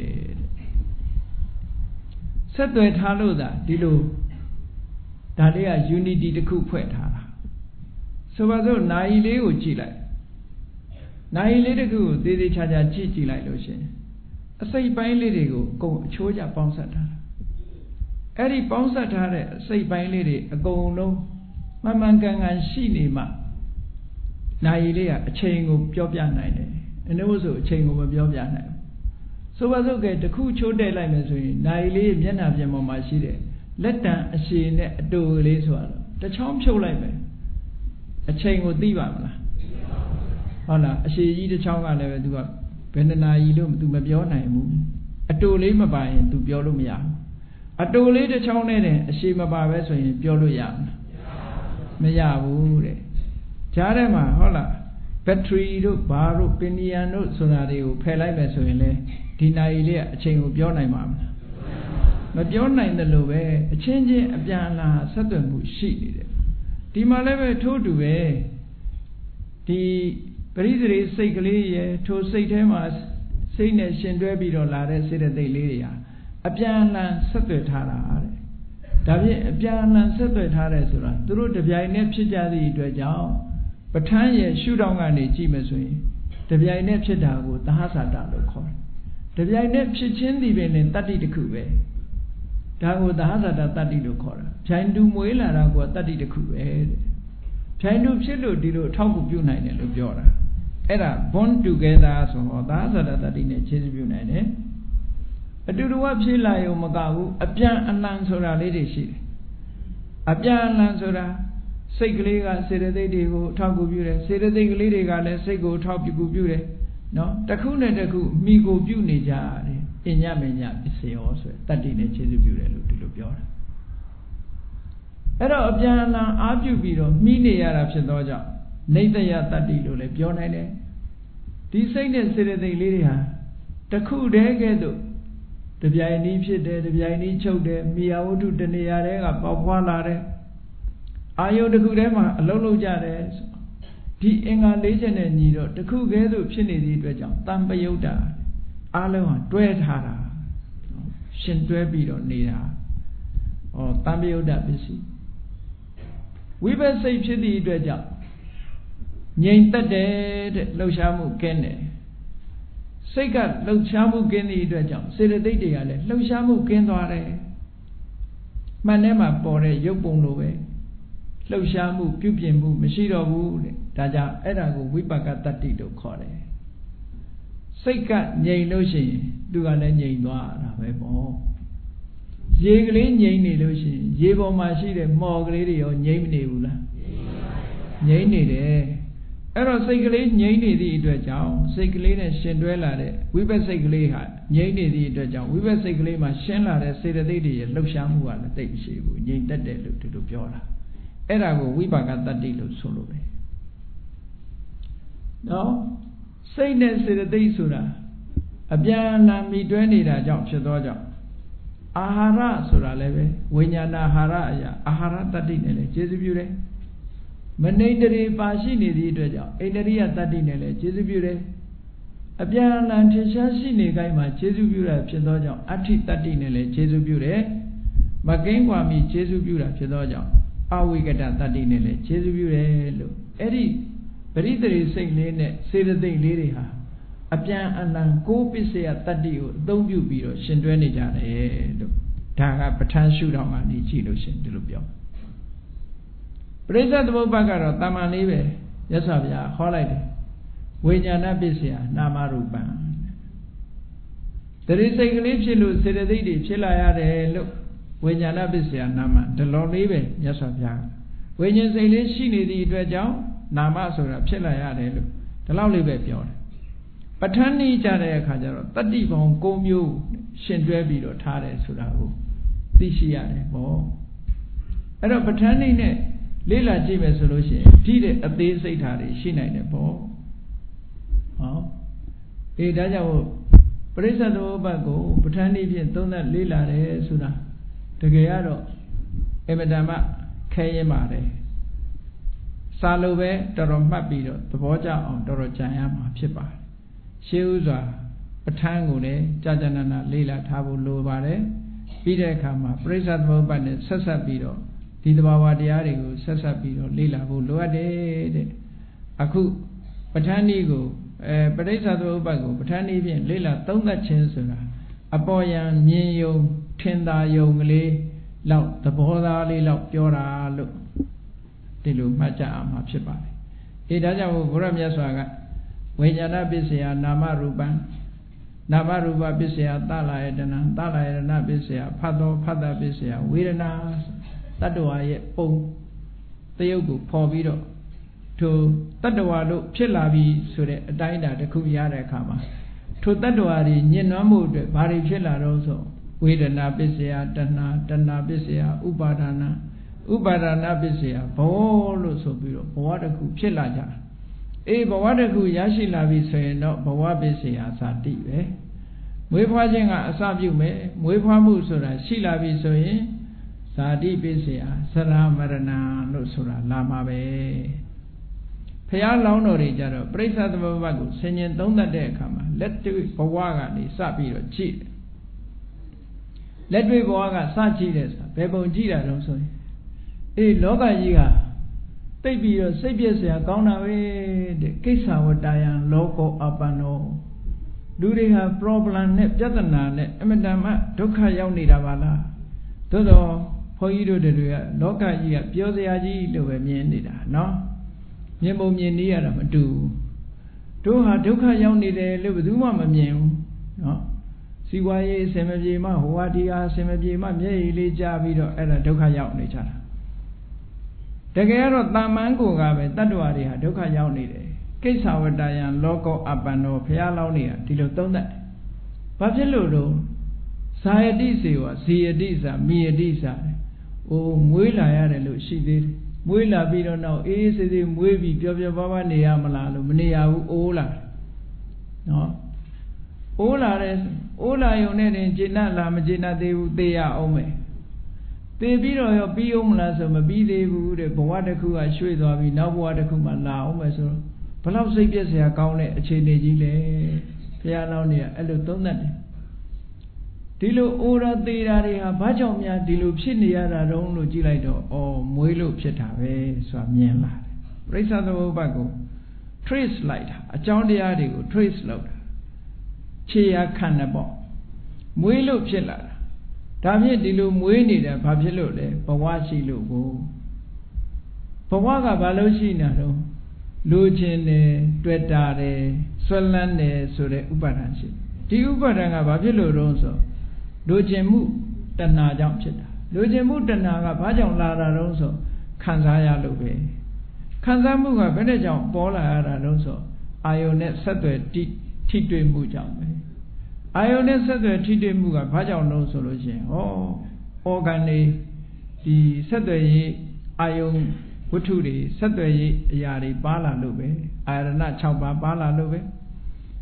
ဆက်သွယ်ထားလို့သာဒီလိုဒါလေးက unity တစ်ခုဖွဲ့ထားတာဆိုပါစို့နာယီလေးကိုကြည့်လိုက်နာယီလေးတစ်ခုကိုသေးသေးချာချာကြည့်လိုက်လို့ရှိရင်အစိတ်ပိုင်းလေးတွေကိုအကုန်အချိုးကျပေါင်းဆက်ထားတာအဲ့ဒီပေါင်းဆက်ထားတဲ့အစိတ်ပိုင်းလေးတွေအကုန်လုံးမှန်မှန်ကန်ကန်ရှိနေမှနာယီလေးကအချိန်ကိုပြောပြနိုင်တယ်အနည်းဆိုအချိန်ကိုမပြောပြနိုင်ဘူးဆိုပါစို့ကဲတစ်ခုချိုးတက်လိုက်မယ်ဆိုရင်နာယီလေးမျက်နှာပြင်ပေါ်မှာရှိတဲ့လက်တံအရှည်နဲ့အတူလေးဆိုတော့တစ်ချောင်းဖြုတ်လိုက်မယ်အချိန်ကိုသိပါမလားဟုတ်လားအရှည်ကြီးတစ်ချောင်းကလည်းပဲသူကဘယ်နှစ်နာရီလို့သူမပြောနိုင်ဘူးအတူလေးမပါရင်သူပြောလို့မရဘူးအတူလေးတစ်ချောင်းနဲ့အရှည်မပါပဲဆိုရင်ပြောလို့ရမရဘူးတဲ့ကြားထဲမှာဟုတ်လားဘက်ထရီတို့ဘာတို့ပင်နီယန်တို့ဆိုတာတွေကိုဖယ်လိုက်မယ်ဆိုရင်လေဒီနာရီလေးကအချိန်ကိုပြောနိုင်မှာမပြောနိုင်တယ်လို့ပဲအချင်းချင်းအပြန်အလှန်ဆက်သွယ်မှုရှိနေတယ်ဒီမှာလည်းပဲထို့တူပဲဒီပရိသေစိတ်ကလေးရဲ့ထိုစိတ်ထဲမှာစိတ်နဲ့ရှင်တွဲပြီးတော့လာတဲ့စေတသိက်လေးတွေဟာအပြန်အလှန်ဆက်သွယ်ထားတာတဲ့ဒါဖြင့်အပြန်အလှန်ဆက်သွယ်ထားတယ်ဆိုတာသူတို့တပြိုင်တည်းဖြစ်ကြသည့်အတွက်ကြောင့်ပဋ္ဌာန်းရဲ့ရှုထောင့်ကနေကြည့်မယ်ဆိုရင်တပြိုင်တည်းဖြစ်တာကိုသဟဇာတလို့ခေါ်တယ်တပြိုင်တည်းဖြစ်ချင်းဒီပင်နဲ့တတ္တိတစ်ခုပဲဒါကိုသဟဇာတတတ္တိလို့ခေါ်တာဖြိုင်တူမွေးလာတာကတတ္တိတစ်ခုပဲတဲ့ဖြိုင်တူဖြစ်လို့ဒီလိုအထောက်အကူပြုနိုင်တယ်လို့ပြောတာအဲ့ဒါ bond together ဆိုတော့သဟဇာတတတ္တိနဲ့ခြေစွပြုနိုင်တယ်အတူတူဖြစ်လာရုံမကဘူးအပြန်အလှန်ဆိုတာလေးတွေရှိတယ်အပြန်အလှန်ဆိုတာစိတ်ကလေးကစေတသိက်တွေကိုအထောက်အကူပြုတယ်စေတသိက်ကလေးတွေကလည်းစိတ်ကိုအထောက်အကူပြုတယ်နော်တစ်ခုနဲ့တစ်ခုမိကိုပြုနေကြတယ်အညမညပစ္စယောဆိုတတ္တိနဲ့ခြေစွပြုတယ်လို့ဒီလိုပြောတာအဲ့တော့အပြန်အလှန်အားပြုပြီးတော့မိနေရတာဖြစ်သောကြောင့်နေတယတတ္တိလို့လည်းပြောနိုင်တယ်ဒီစိတ်နဲ့စေတသိက်လေးတွေဟာတစ်ခုတည်းကဲ့သို့တပြိုင်နည်းဖြစ်တယ်တပြိုင်နည်းချုပ်တယ်မိယာဝတ္ထုတနေရာတည်းကပေါက်ဖွာလာတယ်အာယုတစ်ခုတည်းမှာအလုံးလုံးကြတယ်ဒီအင်္ဂါ၄ချက်နဲ့ညီတော့တစ်ခုကဲ့သို့ဖြစ်နေသည့်အတွက်ကြောင့်တံပယုတ်တာအားလုံးဟာတွဲထားတာရှင်တွဲပြီးတော့နေတာတံပယုတ်တာပစ္စည်းဝိပဿစိတ်ဖြစ်သည့်အတွက်ကြောင့်ငြိမ်သက်တယ်တဲ့လှုပ်ရှားမှုကင်းတယ်စိတ်ကလှုပ်ရှားမှုကင်းသည့်အတွက်ကြောင့်စေတသိက်တွေကလည်းလှုပ်ရှားမှုကင်းသွားတယ်မှန်ထဲမှာပေါ်တဲ့ရုပ်ပုံလိုပဲလှုပ်ရှားမှုပြုပြင်မှုမရှိတော့ဘူးတဲ့ဒါကြောင့်အဲ့ဒါကိုဝိပဿတတ္တိလို့ခေါ်တယ်စိတ်ကငြိမ်လို့ရှိရင်သူကလည်းငြိမ်သွားတာပဲပေါ့ရေကလေးငြိမ်နေလို့ရှိရင်ရေပေါ်မှာရှိတဲ့မှော်ကလေးတွေရောငြိမ်မနေဘူးလားငြိမ်နေတယ်အဲ့တော့စိတ်ကလေးငြိမ်နေသည့်အတွက်ကြောင့်စိတ်ကလေးနဲ့ရှင်တွဲလာတဲ့ဝိပဿစိတ်ကလေးဟာငြိမ်နေသည့်အတွက်ကြောင့်ဝိပဿစိတ်ကလေးမှာရှင်းလာတဲ့စေတသိက်တွေရဲ့လှုပ်ရှားမှုကလည်းတိတ်မရှိဘူးငြိမ်တတ်တယ်လို့ဒီလိုပြောတာအဲ့ဒါကိုဝိပါကတတ္တိလို့ဆိုလို့ပဲနော်စိတ်နဲ့စေတသိက်ဆိုတာအပြန်အလှန်မိတွဲနေတာကြောင့်ဖြစ်သောကြောင့်အာဟာရဆိုတာလည်းပဲဝိညာဏအာဟာရအရာအာဟာရတတ္တိနဲ့လည်းကျေစုပြုတယ်မနိတရီပါရှိနေသည့်အတွက်ကြောင့်ဣန္ဒြိယတတ္တိနဲ့လည်းကျေစုပြုတယ်အပြန်အလှန်ထင်ရှားရှိနေတိုင်းမှာကျေစုပြုတာဖြစ်သောကြောင့်အဋ္ဌိတတ္တိနဲ့လည်းကျေစုပြုတယ်မကင်းကွာမိကျေစုပြုတာဖြစ်သောကြောင့်အဝိကတတတ္တိနဲ့လည်းကျေစုပြုတယ်လို့အဲ့ဒီပရိသေရိစိတ်လေးနဲ့စေတသိက်လေးတွေဟာအပြန်အလှန်ကိုးပစ္စယတတ္တိကိုအသုံးပြုပြီးတော့ရှင်တွဲနေကြတယ်လို့ဒါကပဋ္ဌာန်းရှုထောင့်ကနေကြည့်လို့ရှင်ဒီလိုပြောပရိစ္ဆေသမုပ္ပါကတော့တမ္မာလေးပဲမြတ်စွာဘုရားဟောလိုက်တယ်ဝိညာဏပစ္စယနာမရူပံတရိစိတ်ကလေးဖြစ်လို့စေတသိက်တွေဖြစ်လာရတယ်လို့ဝိညာဏပစ္စယနာမဒီလိုလေးပဲမြတ်စွာဘုရားဝိညာဉ်စိတ်လေးရှိနေသည့်အတွက်ကြောင့်နာမဆိုတာဖြစ်လာရတယ်လို့ဒီလောက်လေးပဲပြောတယ်ပဋ္ဌာန်းဤကြတဲ့အခါကျတော့တတ္တိပေါင်း9မျိုးရှင်တွဲပြီးတော့ထားတယ်ဆိုတာကိုသိရှိရတယ်ပေါ့အဲ့တော့ပဋ္ဌာန်းဤနဲ့လေ့လာကြည့်မယ်ဆိုလို့ရှိရင်ဒီတဲ့အသေးစိတ်ဓာတ်တွေရှိနိုင်တယ်ပေါ့ဟောဒါကြောင့်ပရိစ္ဆေသမုပ္ပါကိုပဋ္ဌာန်းဤဖြင့်သုံးသပ်လေ့လာတယ်ဆိုတာတကယ်ကတော့အမတန်မှခဲရင်ပါတယ်စာလို့ပဲတော်တော်မှတ်ပြီးတော့သဘောကျအောင်တော်တော်ကြံရမှာဖြစ်ပါတယ်ရှေးဥစွာပဋ္ဌာန်းကိုလည်းကြာကြာနာနာလေ့လာထားဖို့လိုပါတယ်ပြီးတဲ့အခါမှာပရိစ္ဆေသမုပ္ပါနဲ့ဆက်ဆက်ပြီးတော့ဒီသဘာဝတရားတွေကိုဆက်ဆက်ပြီးတော့လေ့လာဖို့လိုအပ်တယ်တဲ့အခုပဋ္ဌာန်းဤကိုပရိစ္ဆေသမုပ္ပါကိုပဋ္ဌာန်းဤဖြင့်လေ့လာသုံးသပ်ခြင်းဆိုတာအပေါ်ယံမြင်ယုံထင်သာယုံကလေးလောက်သဘောသားလေးလောက်ပြောတာလို့ဒီလိုမှတ်ကြအောင်မှာဖြစ်ပါတယ်ဒါကြောင့်ဘုရားမြတ်စွာကဝိညာဏပစ္စယနာမရူပံနာမရူပပစ္စယသလယတနာသလယတနာပစ္စယဖတ်သောဖတ်တာပစ္စယဝေဒနာတတ္တဝါရဲ့ပုံတယုတ်ကိုဖော်ပြီးတော့ထိုတတ္တဝါတို့ဖြစ်လာပြီဆိုတဲ့အတိုင်းအတာတစ်ခုရတဲ့အခါမှာထိုတတ္တဝါတွေညှဉ်းနှွမ်းမှုအတွက်ဘာတွေဖြစ်လာတော့ဆိုဝေဒနာပစ္စယတဏှာတဏှာပစ္စယဥပါဒနာဥပါဒနာပစ္စယဘောလို့ဆိုပြီးတော့ဘဝတစ်ခုဖြစ်လာကြဘဝတစ်ခုရရှိလာပြီဆိုရင်တော့ဘဝပစ္စယဇာတိပဲမွေးဖွားခြင်းကအစပြုမယ်မွေးဖွားမှုဆိုတာရှိလာပြီဆိုရင်ဇာတိပစ္စယသရမရဏလို့ဆိုတာလာမှာပဲဖះလောင်းတော်တွေကြတော့ပရိစ္ဆေသမုပ္ပါကိုဆင်ញင်သုံးသပ်တဲ့အခါမှာလက်တွေ့ဘဝကနေစပြီးတော့ကြည့်လက်တွေ့ဘဝကစကြည့်တယ်ဆိုတာဘယ်ပုံကြည့်တာတုံးဆိုရင်လောကကြီးကသိပြီးတော့စိတ်ပြည့်စရာကောင်းတာပဲတဲ့ကိစ္စဝတ္တယံလောကောအပ္ပနောလူတွေဟာ problem နဲ့ပြဿနာနဲ့အမတန်မှဒုက္ခရောက်နေတာပါလားသို့တော့ဘုန်းကြီးတို့တွေကလောကကြီးကပြောစရာကြီးလို့ပဲမြင်နေတာနော်မြင်ပုံမြင်နည်းရတာမတူဘူးတို့ဟာဒုက္ခရောက်နေတယ်လို့ဘယ်သူမှမမြင်ဘူးနော်စီဝါရေးအစင်မပြေမှဟိုဟာဒီဟာအစင်မပြေမှမျက်ရည်လေးကြားပြီးတော့အဲ့ဒါဒုက္ခရောက်နေကြတာတကယ်တော့တာမန်ကိုကပဲတတ္တဝါတွေဟာဒုက္ခရောက်နေတယ်ကိစ္စဝတ္တယံလောကောအပ္ပန္နောဘုရားလောင်းနေတာဒီလိုသုံးသပ်ဘာဖြစ်လို့တော့ဇာယတိစေဝဇီယတိစာမိယတိစာမွေးလာရတယ်လို့ရှိသေးတယ်မွေးလာပြီးတော့နောက်အေးစေးစေးမွေးပြီးပျော်ပျော်ပါးပါးနေရမလားလို့မနေရဘူးအိုးလာနော်အိုးလာရုံနဲ့တင်ကျေနပ်လားမကျေနပ်သေးဘူးသေရအောင်မယ်သေပြီးတော့ရောပြီးအောင်မလားဆိုမပြီးသေးဘူးတဲ့ဘဝတစ်ခုကရွှေ့သွားပြီးနောက်ဘဝတစ်ခုမှလာအောင်မယ်ဆိုတော့ဘလောက်စိတ်ပြည့်စရာကောင်းတဲ့အခြေအနေကြီးလဲဘုရားလောင်းနေအဲ့လိုသုံးသပ်တယ်ဒီလိုအိုရာသေးတာတွေဟာဘာကြောင့်များဒီလိုဖြစ်နေရတာတုံးလို့ကြည့်လိုက်တော့မွေးလို့ဖြစ်တာပဲဆိုတာမြင်လာတယ်ပရိစ္ဆေသမုပ္ပါကို trace လိုက်တာအကြောင်းတရားတွေကို trace လုပ်တာခြေရာခံတယ်ပေါ့မွေးလို့ဖြစ်လာတာဒါဖြင့်ဒီလိုမွေးနေတယ်ဘာဖြစ်လို့လဲဘဝရှိလို့ကိုဘဝကဘာလို့ရှိနေတာတော့လူချင်းတယ်တွေ့တာတယ်ဆွဲလန်းတယ်ဆိုတဲ့ဥပါဒဏ်ရှိဒီဥပါဒဏ်ကဘာဖြစ်လို့တော့ဆိုလူချင်းမှုတဏှာကြောင့်ဖြစ်တာလူချင်းမှုတဏှာကဘာကြောင့်လာတာတော့ဆိုခံစားရလို့ပဲခံစားမှုကဘယ်နဲ့ကြောင့်ပေါ်လာရတာတော့ဆိုအာယုန်နဲ့ဆက်သွယ်ထိတွေ့မှုကြောင့်ပဲအာယုန်နဲ့ဆက်သွယ်ထိတွေ့မှုကဘာကြောင့်လို့ဆိုလို့ရှိရင်organ တွေဒီဆက်သွယ်ရေးအာယုန်ဝတ္ထုတွေဆက်သွယ်ရေးအရာတွေပါလာလို့ပဲအာရဏ6ပါးပါလာလို့ပဲ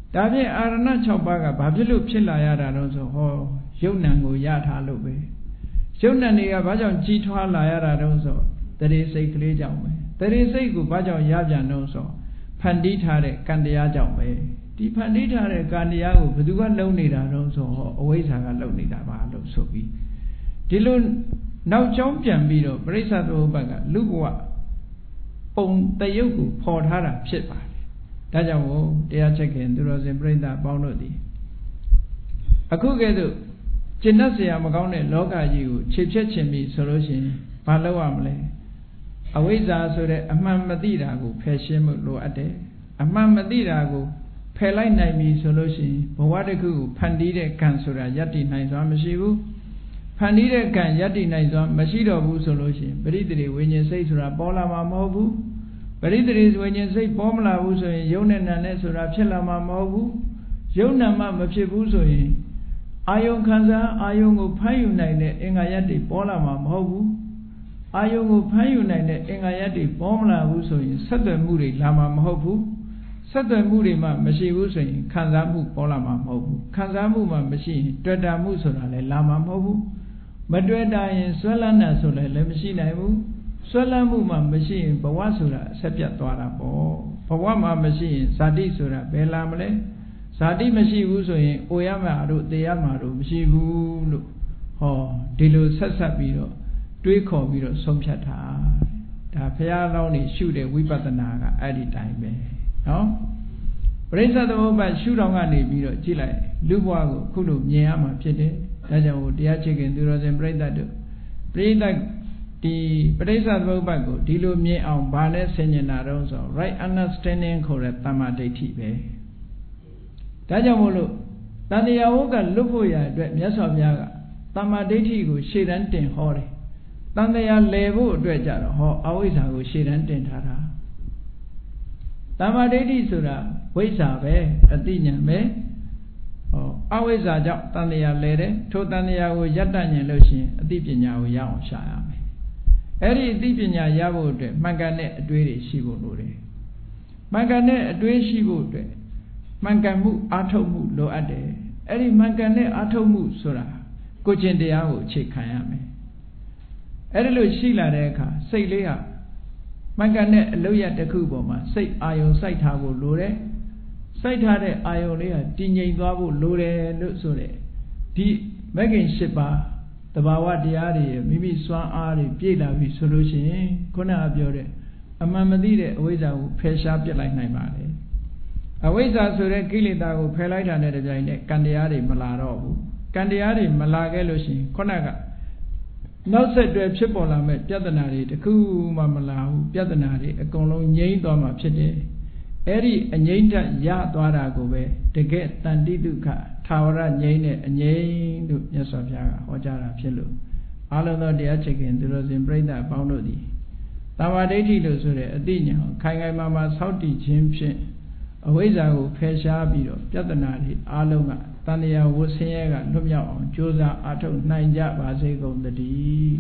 ဒါဖြင့်အာရဏ6ပါးကဘာဖြစ်လို့ဖြစ်လာရတာတော့ဆိုဟောယုတ်နံကိုရထားလို့ပဲယုတ်နံတွေကဘာကြောင့်ကြီးထွားလာရတာတော့ဆိုတရေစိတ်ကလေးကြောင့်ပဲတရေစိတ်ကိုဘာကြောင့်ရပြန်တော့ဆိုဖန်တီးထားတဲ့ကံတရားကြောင့်ပဲဒီဖန်တီးထားတဲ့ကံတရားကိုဘယ်သူကလုံနေတာတော့ဆိုဟောအဝိဇ္ဇာကလုံနေတာပါလို့ဆိုပြီးဒီလိုနောက်ကျောင်းပြန်ပြီးတော့ပရိစ္ဆေသမုပ္ပါဒ်ကလူဘဝပုံတရုပ်ကိုဖော်ထားတာဖြစ်ပါတယ်ဒါကြောင့်မို့တရားချက်ခင်သူတော်စင်ပြိဿအပေါင်းတို့သည်အခုကဲ့သို့ကျင့်တတ်เสียမကောင်းတဲ့လောကကြီးကိုခြေဖြတ်ခြင်းပြီဆိုလို့ရှိရင်ဘာလုပ်ရမလဲအဝိဇ္ဇာဆိုတဲ့အမှန်မသိတာကိုဖယ်ရှင်းမှုလိုအပ်တယ်အမှန်မသိတာကိုဖယ်လိုက်နိုင်ပြီဆိုလို့ရှိရင်ဘဝတစ်ခုကိုဖန်တီးတဲ့ကံဆိုတာယတ္တိနိုင်စွာမရှိဘူးဖန်တီးတဲ့ကံယတ္တိနိုင်စွာမရှိတော့ဘူးဆိုလို့ရှိရင်ပရိသေဝိညာဉ်စိတ်ဆိုတာပေါ်လာမှာမဟုတ်ဘူးပရိသေဝိညာဉ်စိတ်ပေါ်မလာဘူးဆိုရင်ယုံနဲ့နံနဲ့ဆိုတာဖြစ်လာမှာမဟုတ်ဘူးယုံနံမှမဖြစ်ဘူးဆိုရင်အာယုံခံစားအာယုံကိုဖမ်းယူနိုင်တဲ့အင်္ဂါယတ္တိပေါ်လာမှာမဟုတ်ဘူးအာယုံကိုဖမ်းယူနိုင်တဲ့အင်္ဂါယတ္တိပေါ်မလာဘူးဆိုရင်ဆက်သွယ်မှုတွေလာမှာမဟုတ်ဘူးဆက်သွယ်မှုတွေမှမရှိဘူးဆိုရင်ခံစားမှုပေါ်လာမှာမဟုတ်ဘူးခံစားမှုမှမရှိရင်တွေ့တာမှုဆိုတာလည်းလာမှာမဟုတ်ဘူးမတွေ့တာရင်ဆွဲလန်းတာဆိုလည်းမရှိနိုင်ဘူးဆွဲလန်းမှုမှမရှိရင်ဘဝဆိုတာအဆက်ပြတ်သွားတာပေါ့ဘဝမှာမရှိရင်ဇာတိဆိုတာဘယ်လာမလဲဇာတိမရှိဘူးဆိုရင်အိုရမှာတို့တေရမှာတို့မရှိဘူးလို့ဟောဒီလိုဆက်ဆက်ပြီးတော့တွေးခေါ်ပြီးတော့ဆုံးဖြတ်တာဒါဘုရားလောင်းနေရှုတဲ့ဝိပဿနာကအဲ့ဒီတိုင်းပဲနော်ပရိစ္ဆေသမုပ္ပါဒ်ရှုထောင်ကနေပြီးတော့ကြည့်လိုက်လူဘဝကိုခုလိုမြင်ရမှာဖြစ်တယ်ဒါကြောင့်တရားချစ်ခင်သူတော်စင်ပြိဿတို့ပြိဿဒီပရိစ္ဆေသမုပ္ပါဒ်ကိုဒီလိုမြင်အောင်ဗာနဲ့ဆင်ញင်တာတော့ဆို right understanding ခေါ်တဲ့တမ္မာဒိဋ္ဌိပဲဒါကြောင့်မို့လို့တန်တရားဝုကလွတ်ဖို့ရအတွက်မြတ်စွာဘုရားကတမ္မာဒိဋ္ဌိကိုရှေ့တန်းတင်ဟောတယ်တန်တရားလည်ဖို့အတွက်ကြတော့ဟောအဝိဇ္ဇာကိုရှေ့တန်းတင်ထားတာတမ္မာဒိဋ္ဌိဆိုတာဝိဇ္ဇာပဲအတိညာပဲဟောအဝိဇ္ဇာကြောင့်တန်တရားလည်တယ်ထိုတန်တရားကိုယတ္တဉာဏ်လို့ရှိရင်အတိပညာကိုရအောင်ရှာရမယ်အဲ့ဒီအတိပညာရဖို့အတွက်မှန်ကန်တဲ့အတွေးတွေရှိဖို့လိုတယ်မှန်ကန်တဲ့အတွေးရှိဖို့အတွက်မှန်ကန်မှုအားထုတ်မှုလိုအပ်တယ်အဲ့ဒီမှန်ကန်တဲ့အားထုတ်မှုဆိုတာကိုကျင့်တရားကိုအခြေခံရမယ်အဲ့ဒီလိုရှိလာတဲ့အခါစိတ်လေးဟာမှန်ကန်တဲ့အလုပ်ရတစ်ခုပေါ်မှာစိတ်အာယုံစိုက်ထားဖို့လိုတယ်စိုက်ထားတဲ့အာယုံလေးဟာတည်ငြိမ်သွားဖို့လိုတယ်လို့ဆိုတဲ့ဒီမဂ္ဂင်၈ပါးတဘာဝတရားတွေမိမိစွမ်းအားတွေပြည့်လာပြီဆိုလို့ရှိရင်ခုနကပြောတဲ့အမှန်မသိတဲ့အဝိဇ္ဇာကိုဖယ်ရှားပြစ်လိုက်နိုင်ပါလေအဝိဇ္ဇာဆိုတဲ့ကိလေသာကိုဖယ်လိုက်တာနဲ့တပြိုင်နက်ကံတရားတွေမလာတော့ဘူးကံတရားတွေမလာခဲ့လို့ရှိရင်ခုနကနောက်ဆက်တွဲဖြစ်ပေါ်လာမဲ့ပြဿနာတွေတခုမှမလာဘူးပြဿနာတွေအကုန်လုံးငြိမ်းသွားမှာဖြစ်တယ်အဲ့ဒီအငြိမ့်တရသွားတာကိုပဲတကယ်တန်တိဒုက္ခထာဝရငြိမ်းတဲ့အငြိမ့်လို့မြတ်စွာဘုရားကဟောကြားတာဖြစ်လို့အလုံးသောတရားချစ်ခင်သူတော်စင်ပြိဿအပေါင်းတို့သည်တမ္မာဒိဋ္ဌိလို့ဆိုတဲ့အတိညာကိုခိုင်ခိုင်မာမာဆောက်တည်ခြင်းဖြင့်အဝိဇ္ဇာကိုဖယ်ရှားပြီးတော့ပြဿနာတွေအလုံးကတန်တရားဝဆင်းရဲကလွတ်မြောက်အောင်ကြိုးစားအားထုတ်နိုင်ကြပါစေကုန်သတည်း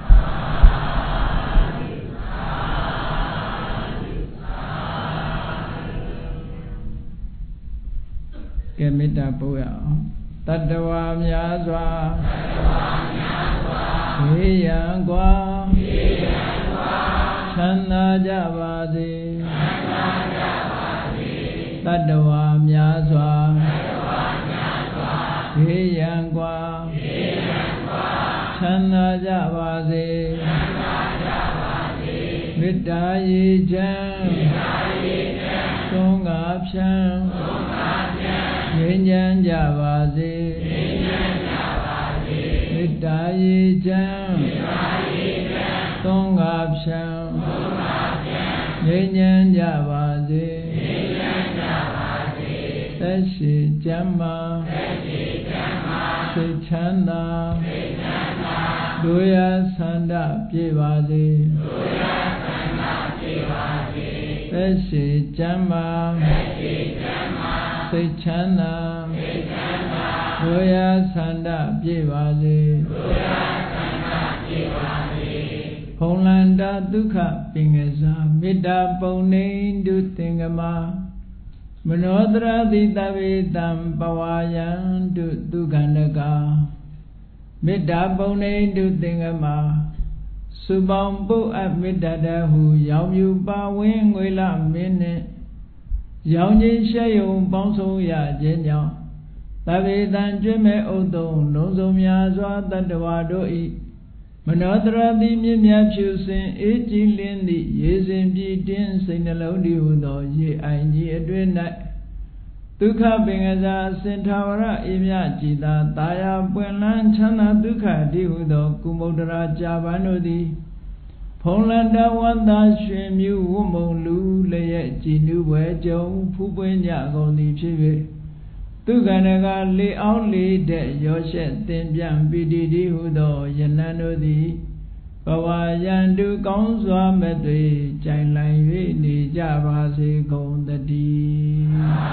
ကဲမေတ္တာပို့ရအောင်တတ္တဝါများစွာဝေယံကွာချမ်းသာကြပါစေတတ္တဝါများစွာဝေယံကွာချမ်းသာကြပါစေမေတ္တာရေချမ်းသုံးငါဖြံငြိမ်းချမ်းကြပါစေမေတ္တာရေချမ်းသုံးငါဖြံငြိမ်းချမ်းကြပါစေသက်ရှိကျမ်းမာစိတ်ချမ်းသာတို့ရဆန္ဒပြည့်ပါစေသက်ရှိကျမ်းမာစိတ်ချမ်းသာတို့ရဆန္ဒပြည့်ပါစေဖုံလန္တာဒုက္ခပင်ကစားမေတ္တာပုံနေတုသင်္ကမာမနောတရတိတဗေတံပဝါယံတုသူခန္ဓကာမေတ္တာပုံနေတုသင်္ကမစုပေါင်းပုတ်အပ်မေတ္တာတဟုရောင်မြူပါဝင်းငွေလမင်းနှင့်ရောင်ချင်းရှဲယုံပေါင်းဆုံးရခြင်းကြောင့်တဗေတံကျွဲ့မဲ့ဥတုံလုံးစုံများစွာတတ္တဝါတို့၏မနောတရတိမြင့်မြတ်ဖြူစင်အေးကြည်လင်းသည့်ရေစဉ်ပြည့်တင်းစိတ်နှလုံးတည်ဟုသောရေအိုင်ကြီးအတွင်း၌ဒုက္ခပင်ကစားအစဉ်ထာဝရအေးမြကြည်သာတာယာပွင့်လန်းချမ်းသာဒုက္ခတည်ဟုသောကုမုဒ္ဒရာကြာပန်းတို့သည်ဖုံးလန်တဝန္တာရွှင်မြူဝမုံလူလျက်ကြည်နူးပွဲကြုံဖူးပွင့်ကြကုန်သည်ဖြစ်၍သူခန္ဓာကလေအောင်လေတဲ့ရောရှက်သင်ပြန်ပိတိတိဟုသောယနံတို့သည်ဘဝယန္တုကောင်းစွာမဲ့တွေကြိုင်လည်၍နေကြပါစေကုန်သတည်း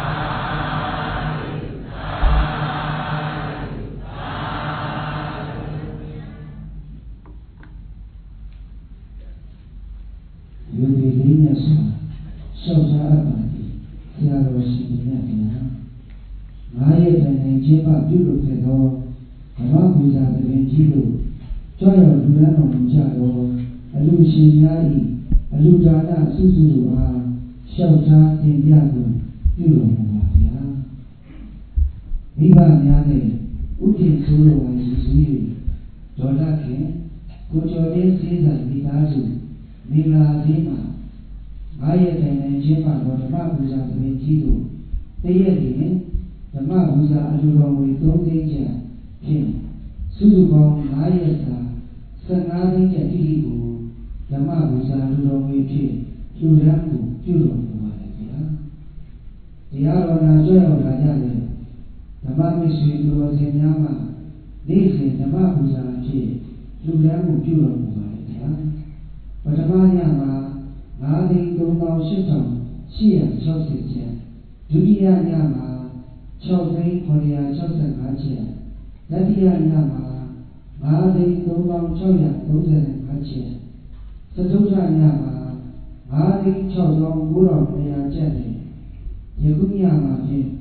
လူတွေလေးနဲ့ဆိုရှောက်ကြအပ်ပါသည်ဆရာတော်ရှိနေတယ်ငါရဲ့တိုင်တိုင်ချင်းပပြုလုပ်ခဲ့သောဓမ္မပူဇာတရင်ကြီးတို့ကြွရောက်လူရန်တော်မူကြသောအလူရှင်များ၏အလူဒါနစုစုတို့အားရှောက်ထားတင်ပြသူပြုတော်မူပါဗျာမိဘများနဲ့ဥတည်ဆိုးတော်ဝါရှိစု၍ဒေါ်လာခင်ကိုကျော်လေးစေးဆိုင်မိသားစုမင်္ဂလာသေးမှာငါရဲ့တိုင်တိုင်ချင်းပသောဓမ္မပူဇာတရင်ကြီးတို့တည့်ရက်တွင်ဓမ္မပူဇာအလူတော်ဝေ3သိန်းကျပ်ဖြင့်စုစုပေါင်း9ရက်စာ15သိန်းကျပ်တိတိကိုဓမ္မပူဇာအလူတော်ဝေဖြင့်လူရန်ကိုပြုတော်မူပါလေဗျာတရားတော်နာကြွရောက်လာကြတဲ့ဓမ္မမိတ်ဆွေသူတော်စင်များမှနေ့စဉ်ဓမ္မပူဇာဖြင့်လူရန်ကိုပြုတော်မူပါလေဗျာပထမညမှာ9,38,860 ကျပ်ဒုတိယညမှာ6,965 ကျပ်တတိယညမှာ5,3635 ကျပ်သတုထညမှာ5,69,200 ကျပ်နဲ့ယခုညမှာဖြင့်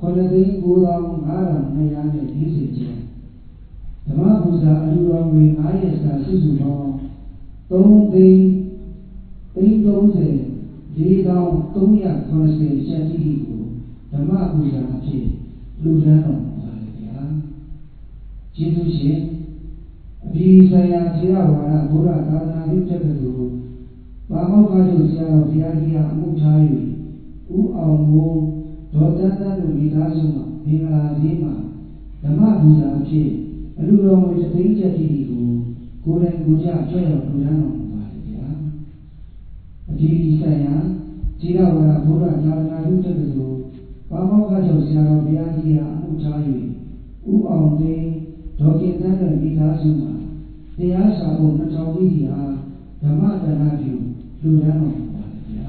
9,95,240 ကျပ်ဓမ္မပူဇာအလူတော်ဝေ9ရက်စာစုစုပေါင်း3,304,390 ကျပ်တိတိကိုဓမ္မပူဇာအဖြစ်လူရန်တော်မူပါလေဗျာကျေးဇူးရှင်အပြည်ဆိုင်ရာဆရာဝါဒဘုရားသာသနာ့ပြုတက္ကသိုလ်ပါမောက္ခချုပ်ဆရာတော်ဘုရားကြီးအားအမှုထား၍ဦးအောင်မိုးဒေါ်တန်းတန်းတို့မိသားစုမှမင်္ဂလာသေးမှာဓမ္မပူဇာအဖြစ်အလူတော်ဝေ3သိန်းကျပ်တိတိကိုကိုယ်တိုင်ကိုယ်ကျကြွရောက်လူရန်တော်မူပါလေဗျာအပြည်ဆိုင်ရာဆရာဝါဒဘုရားသာသနာ့ပြုတက္ကသိုလ်ပါမောက္ခချုပ်ဆရာတော်ဘုရားကြီးအားအမှုထား၍ဦးအောင်သိန်းဒေါ်ကင်တန်းတို့မိသားစုမှတရားစာအုပ်2000တိတိအားဓမ္မဒါနပြုလူရန်တော်မူပါလေဗျာ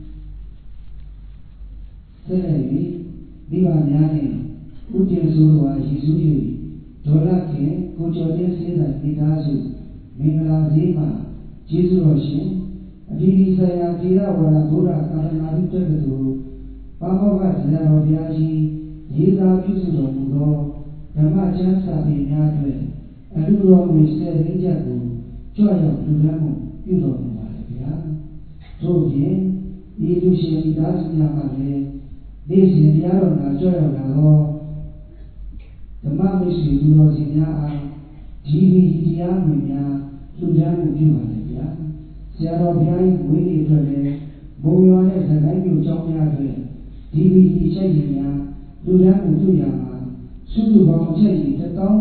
ဆက်လက်၍မိဘများနှင့်ဥတည်ဆိုးတော်ရည်စူး၍ဒေါ်လာခင်ကိုကျော်တဲ့စေးဆိုင်မိသားစုမင်္ဂလာသေးမှာကျေးဇူးတော်ရှင်အပြည်ပြည်ဆိုင်ရာထေရဝါဒဘုရားသာသနာ့ပြုတက္ကသိုလ်ပါမောက္ခဆရာတော်ဘုရားကြီးရေးသားပြုစုတော်မူသောဓမ္မကျမ်းစာပေများတွင်အလူတော်ဝေ10သိန်းကျပ်ကိုကြွရောက်လူရန်မှုပြုတော်မူပါလေဗျာထို့ပြင်ဒီလူရှင်မိသားစုများမှလည်းနေ့စဉ်တရားတော်နာကြွရောက်လာသောဓမ္မမိတ်ဆွေသူတော်စင်များအားဒီတရားဝင်များလူရန်မှုပြုပါလေဗျာဆရာတော်ဘုရားကြီးဝိနည်းအတွက်လည်းဘုံရောနဲ့ဇဂိုင်းမျိုးကျောင်းများတွင်ဒီချက်ရည်များလူရန်မှုပြုရမှာစုစုပေါင်းချက်ရည်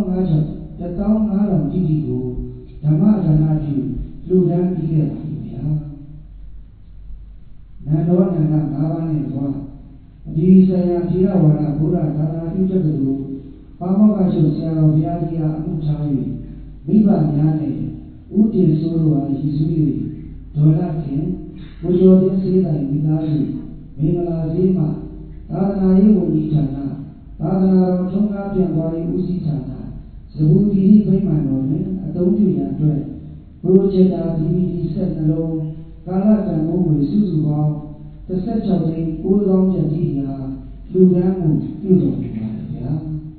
15,000 တိတိကိုဓမ္မဒါနပြုလူရန်ပြီးခဲ့ပါပြီဗျာနန္ဒောနန္ဒ5ပါးနဲ့သွားအဒီဆိုင်ရာထေရဝါဒဘုရားသာသနာ့ပြုတက္ကသိုလ်ပါမောက္ခချုပ်ဆရာတော်ဘုရားကြီးအားအမှုထား၍မိဘများနဲ့ဥတည်ဆိုးတော်အားရည်စူး၍ဒေါ်လာခင်ကိုကျော်တဲ့စေးတိုင်းမိသားစုမင်္ဂလာသေးမှာသာသနာရေးဝန်ကြီးဌာနသာသနာတော်ထုံးကားပြန်ပွားရေးဦးစီးဌာနဇဘူတိဗိမာန်တော်တွင်အသုံးပြုရန်အတွက်ပရိုဂျက်တာ DVD ဆက်နှလုံးကာလတန်ဖိုးငွေစုစုပေါင်း16,900 ကျပ်တိဟာဓလူကမ်းမှုပြုတော်မူပါလေဗျာ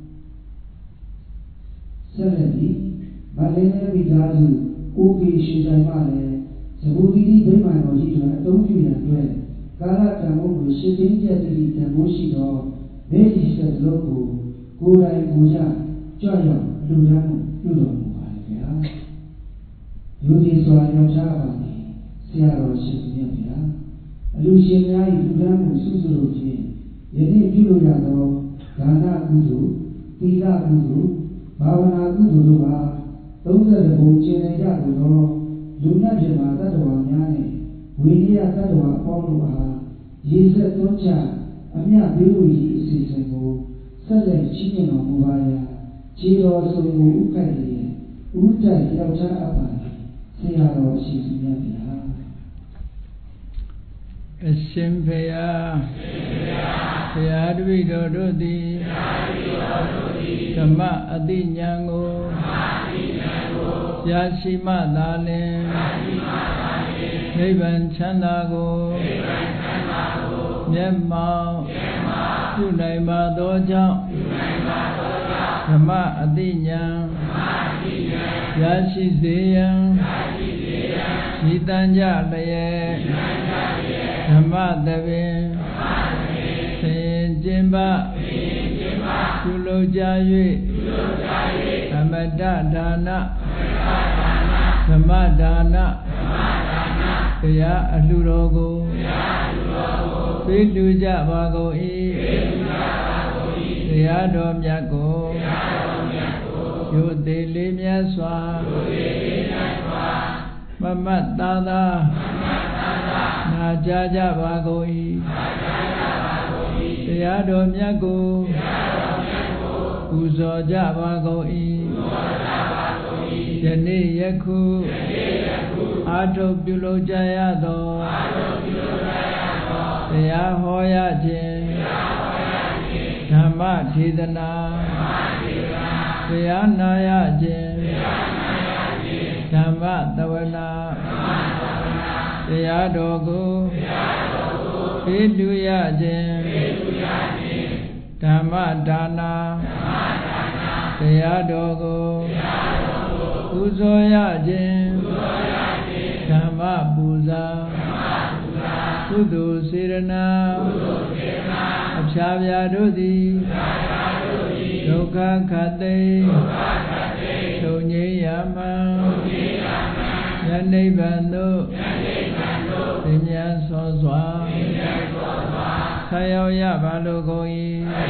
ဆက်လက်ပြီးမလင်းလေးမိသားစုကိုကေရွှေဆိုင်မှလည်းဇဘူတိတိဗိမာန်တော်ကြီးတို့အသုံးပြုရန်အတွက်ကာလတန်ဖိုးကိုရှင်းသိမ်းချက်တိတန်ဖိုးရှိသောနေကြီးဆက်လုံးကိုယ်တိုင်ကိုယ်ကြကြွရောက်လူကမ်းမှုပြုတော်မူပါလေဗျာယူဒီစွာရောက်ချပါနေဆရာတော်ရှင်မြတ်ဗျာအလူရှင်များ၏လူကမ်းမှုစုစုတို့ဖြင့်ယနေ့ပြုလို့ရသောဒါနကုသိုလ်သီလကုသိုလ်ဘာဝနာကုသိုလ်တို့ဟာ30ဘုံကျင့်ရကြကုန်သောလူနတ်ပြမတတ္တဝါများနှင့်ဝိနည်းတတ္တဝါအပေါင်းတို့အားရေဆက်သွန်းချအမြတ်ပေးလို့၏အစီအစဉ်ကိုဆက်လက်ချီးမြှင့်တော်မူပါရာခြေတော်ဆုံးကိုဥက္ကဋ္ဌရဲ့ဥဒ္ဒယောက်ျားအပါဆရာတော်ရှိသူများဗျာအရှင်ဘုရားဘုရားတပည့်တော်တို့သည်ဓမ္မအတိညာဏ်ကိုရရှိမှသာလျှင်နိဗ္ဗာန်ချမ်းသာကိုမျက်မှောက်ပြုနိုင်ပါသောကြောင့်ဓမ္မအတိညာဏ်ရရှိစေရန်ဤတန်ကြလျက်ဓမ္မသဘင်ဆင်ကျင်ပပြုလုပ်ကြ၍အမတဒါနဓမ္မဒါနတရားအလှူတော်ကိုပေးလူကြပါကုန်၏တရားတော်မြတ်ကိုရိုသေလေးမြတ်စွာမမတ်သာသာနာကြားကြပါကုန်၏တရားတော်မြတ်ကိုပူဇော်ကြပါကုန်၏ယနေ့ယခုအာထုပ်ပြုလုပ်ကြရသောတရားဟောရခြင်းဓမ္မဒေသနာတရားနာရခြင်းဓမ္မသဝနာတရားတော်ကိုပေးလူရခြင်းဓမ္မဒါနာတရားတော်ကိုပူဇော်ရခြင်းဓမ္မပူဇာကုသိုလ်စေရနာအဖြာဖြာတို့သည်ဒုက္ခခတ်သိချုပ်ငြိမ်းရမှယနိဗ္ဗာန်သို့သင်မြန်ဆောစွာဆက်ရောက်ရပါလိုကုန်၏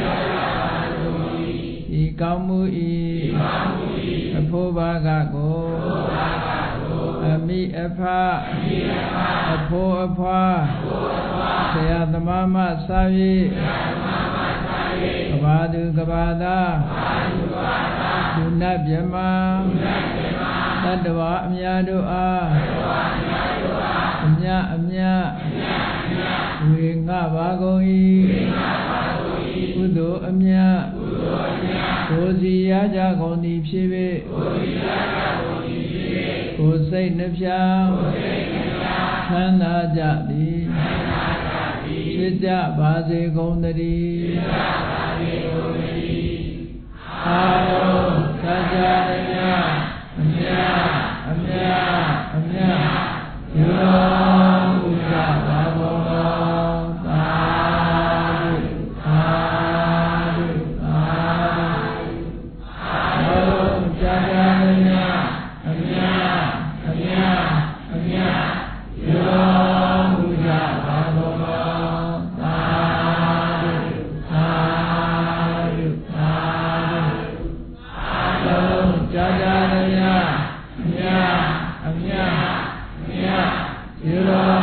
ဤကောင်းမှု၏အဖို့ဘာကကိုအမိအဖအဖိုးအဖွာဆရာသမားမစ၍ကဘာသူကဘာသာလူနတ်မြမတတ္တဝါအများတို့အားအမြအမြဝေငှပါကုန်၏ကုသိုလ်အမြကိုယ်စီရကြကုန်သည်ဖြစ်၍ကိုယ်စိတ်နှဖျားချမ်းသာကြသည်ဖြစ်ကြပါစေကုန်သတည်းအာရုံသတ္တရအမြအမြအမြယူတော်မူကြပါကုန်သောသာဓုသာဓုသာဓုအာရုံသတ္တရအမြအမြအမြယူတော်မူကြပါကုန်သောသာဓုသာဓုသာဓုအာရုံသတ္တရအမြအမြအမြယူတော်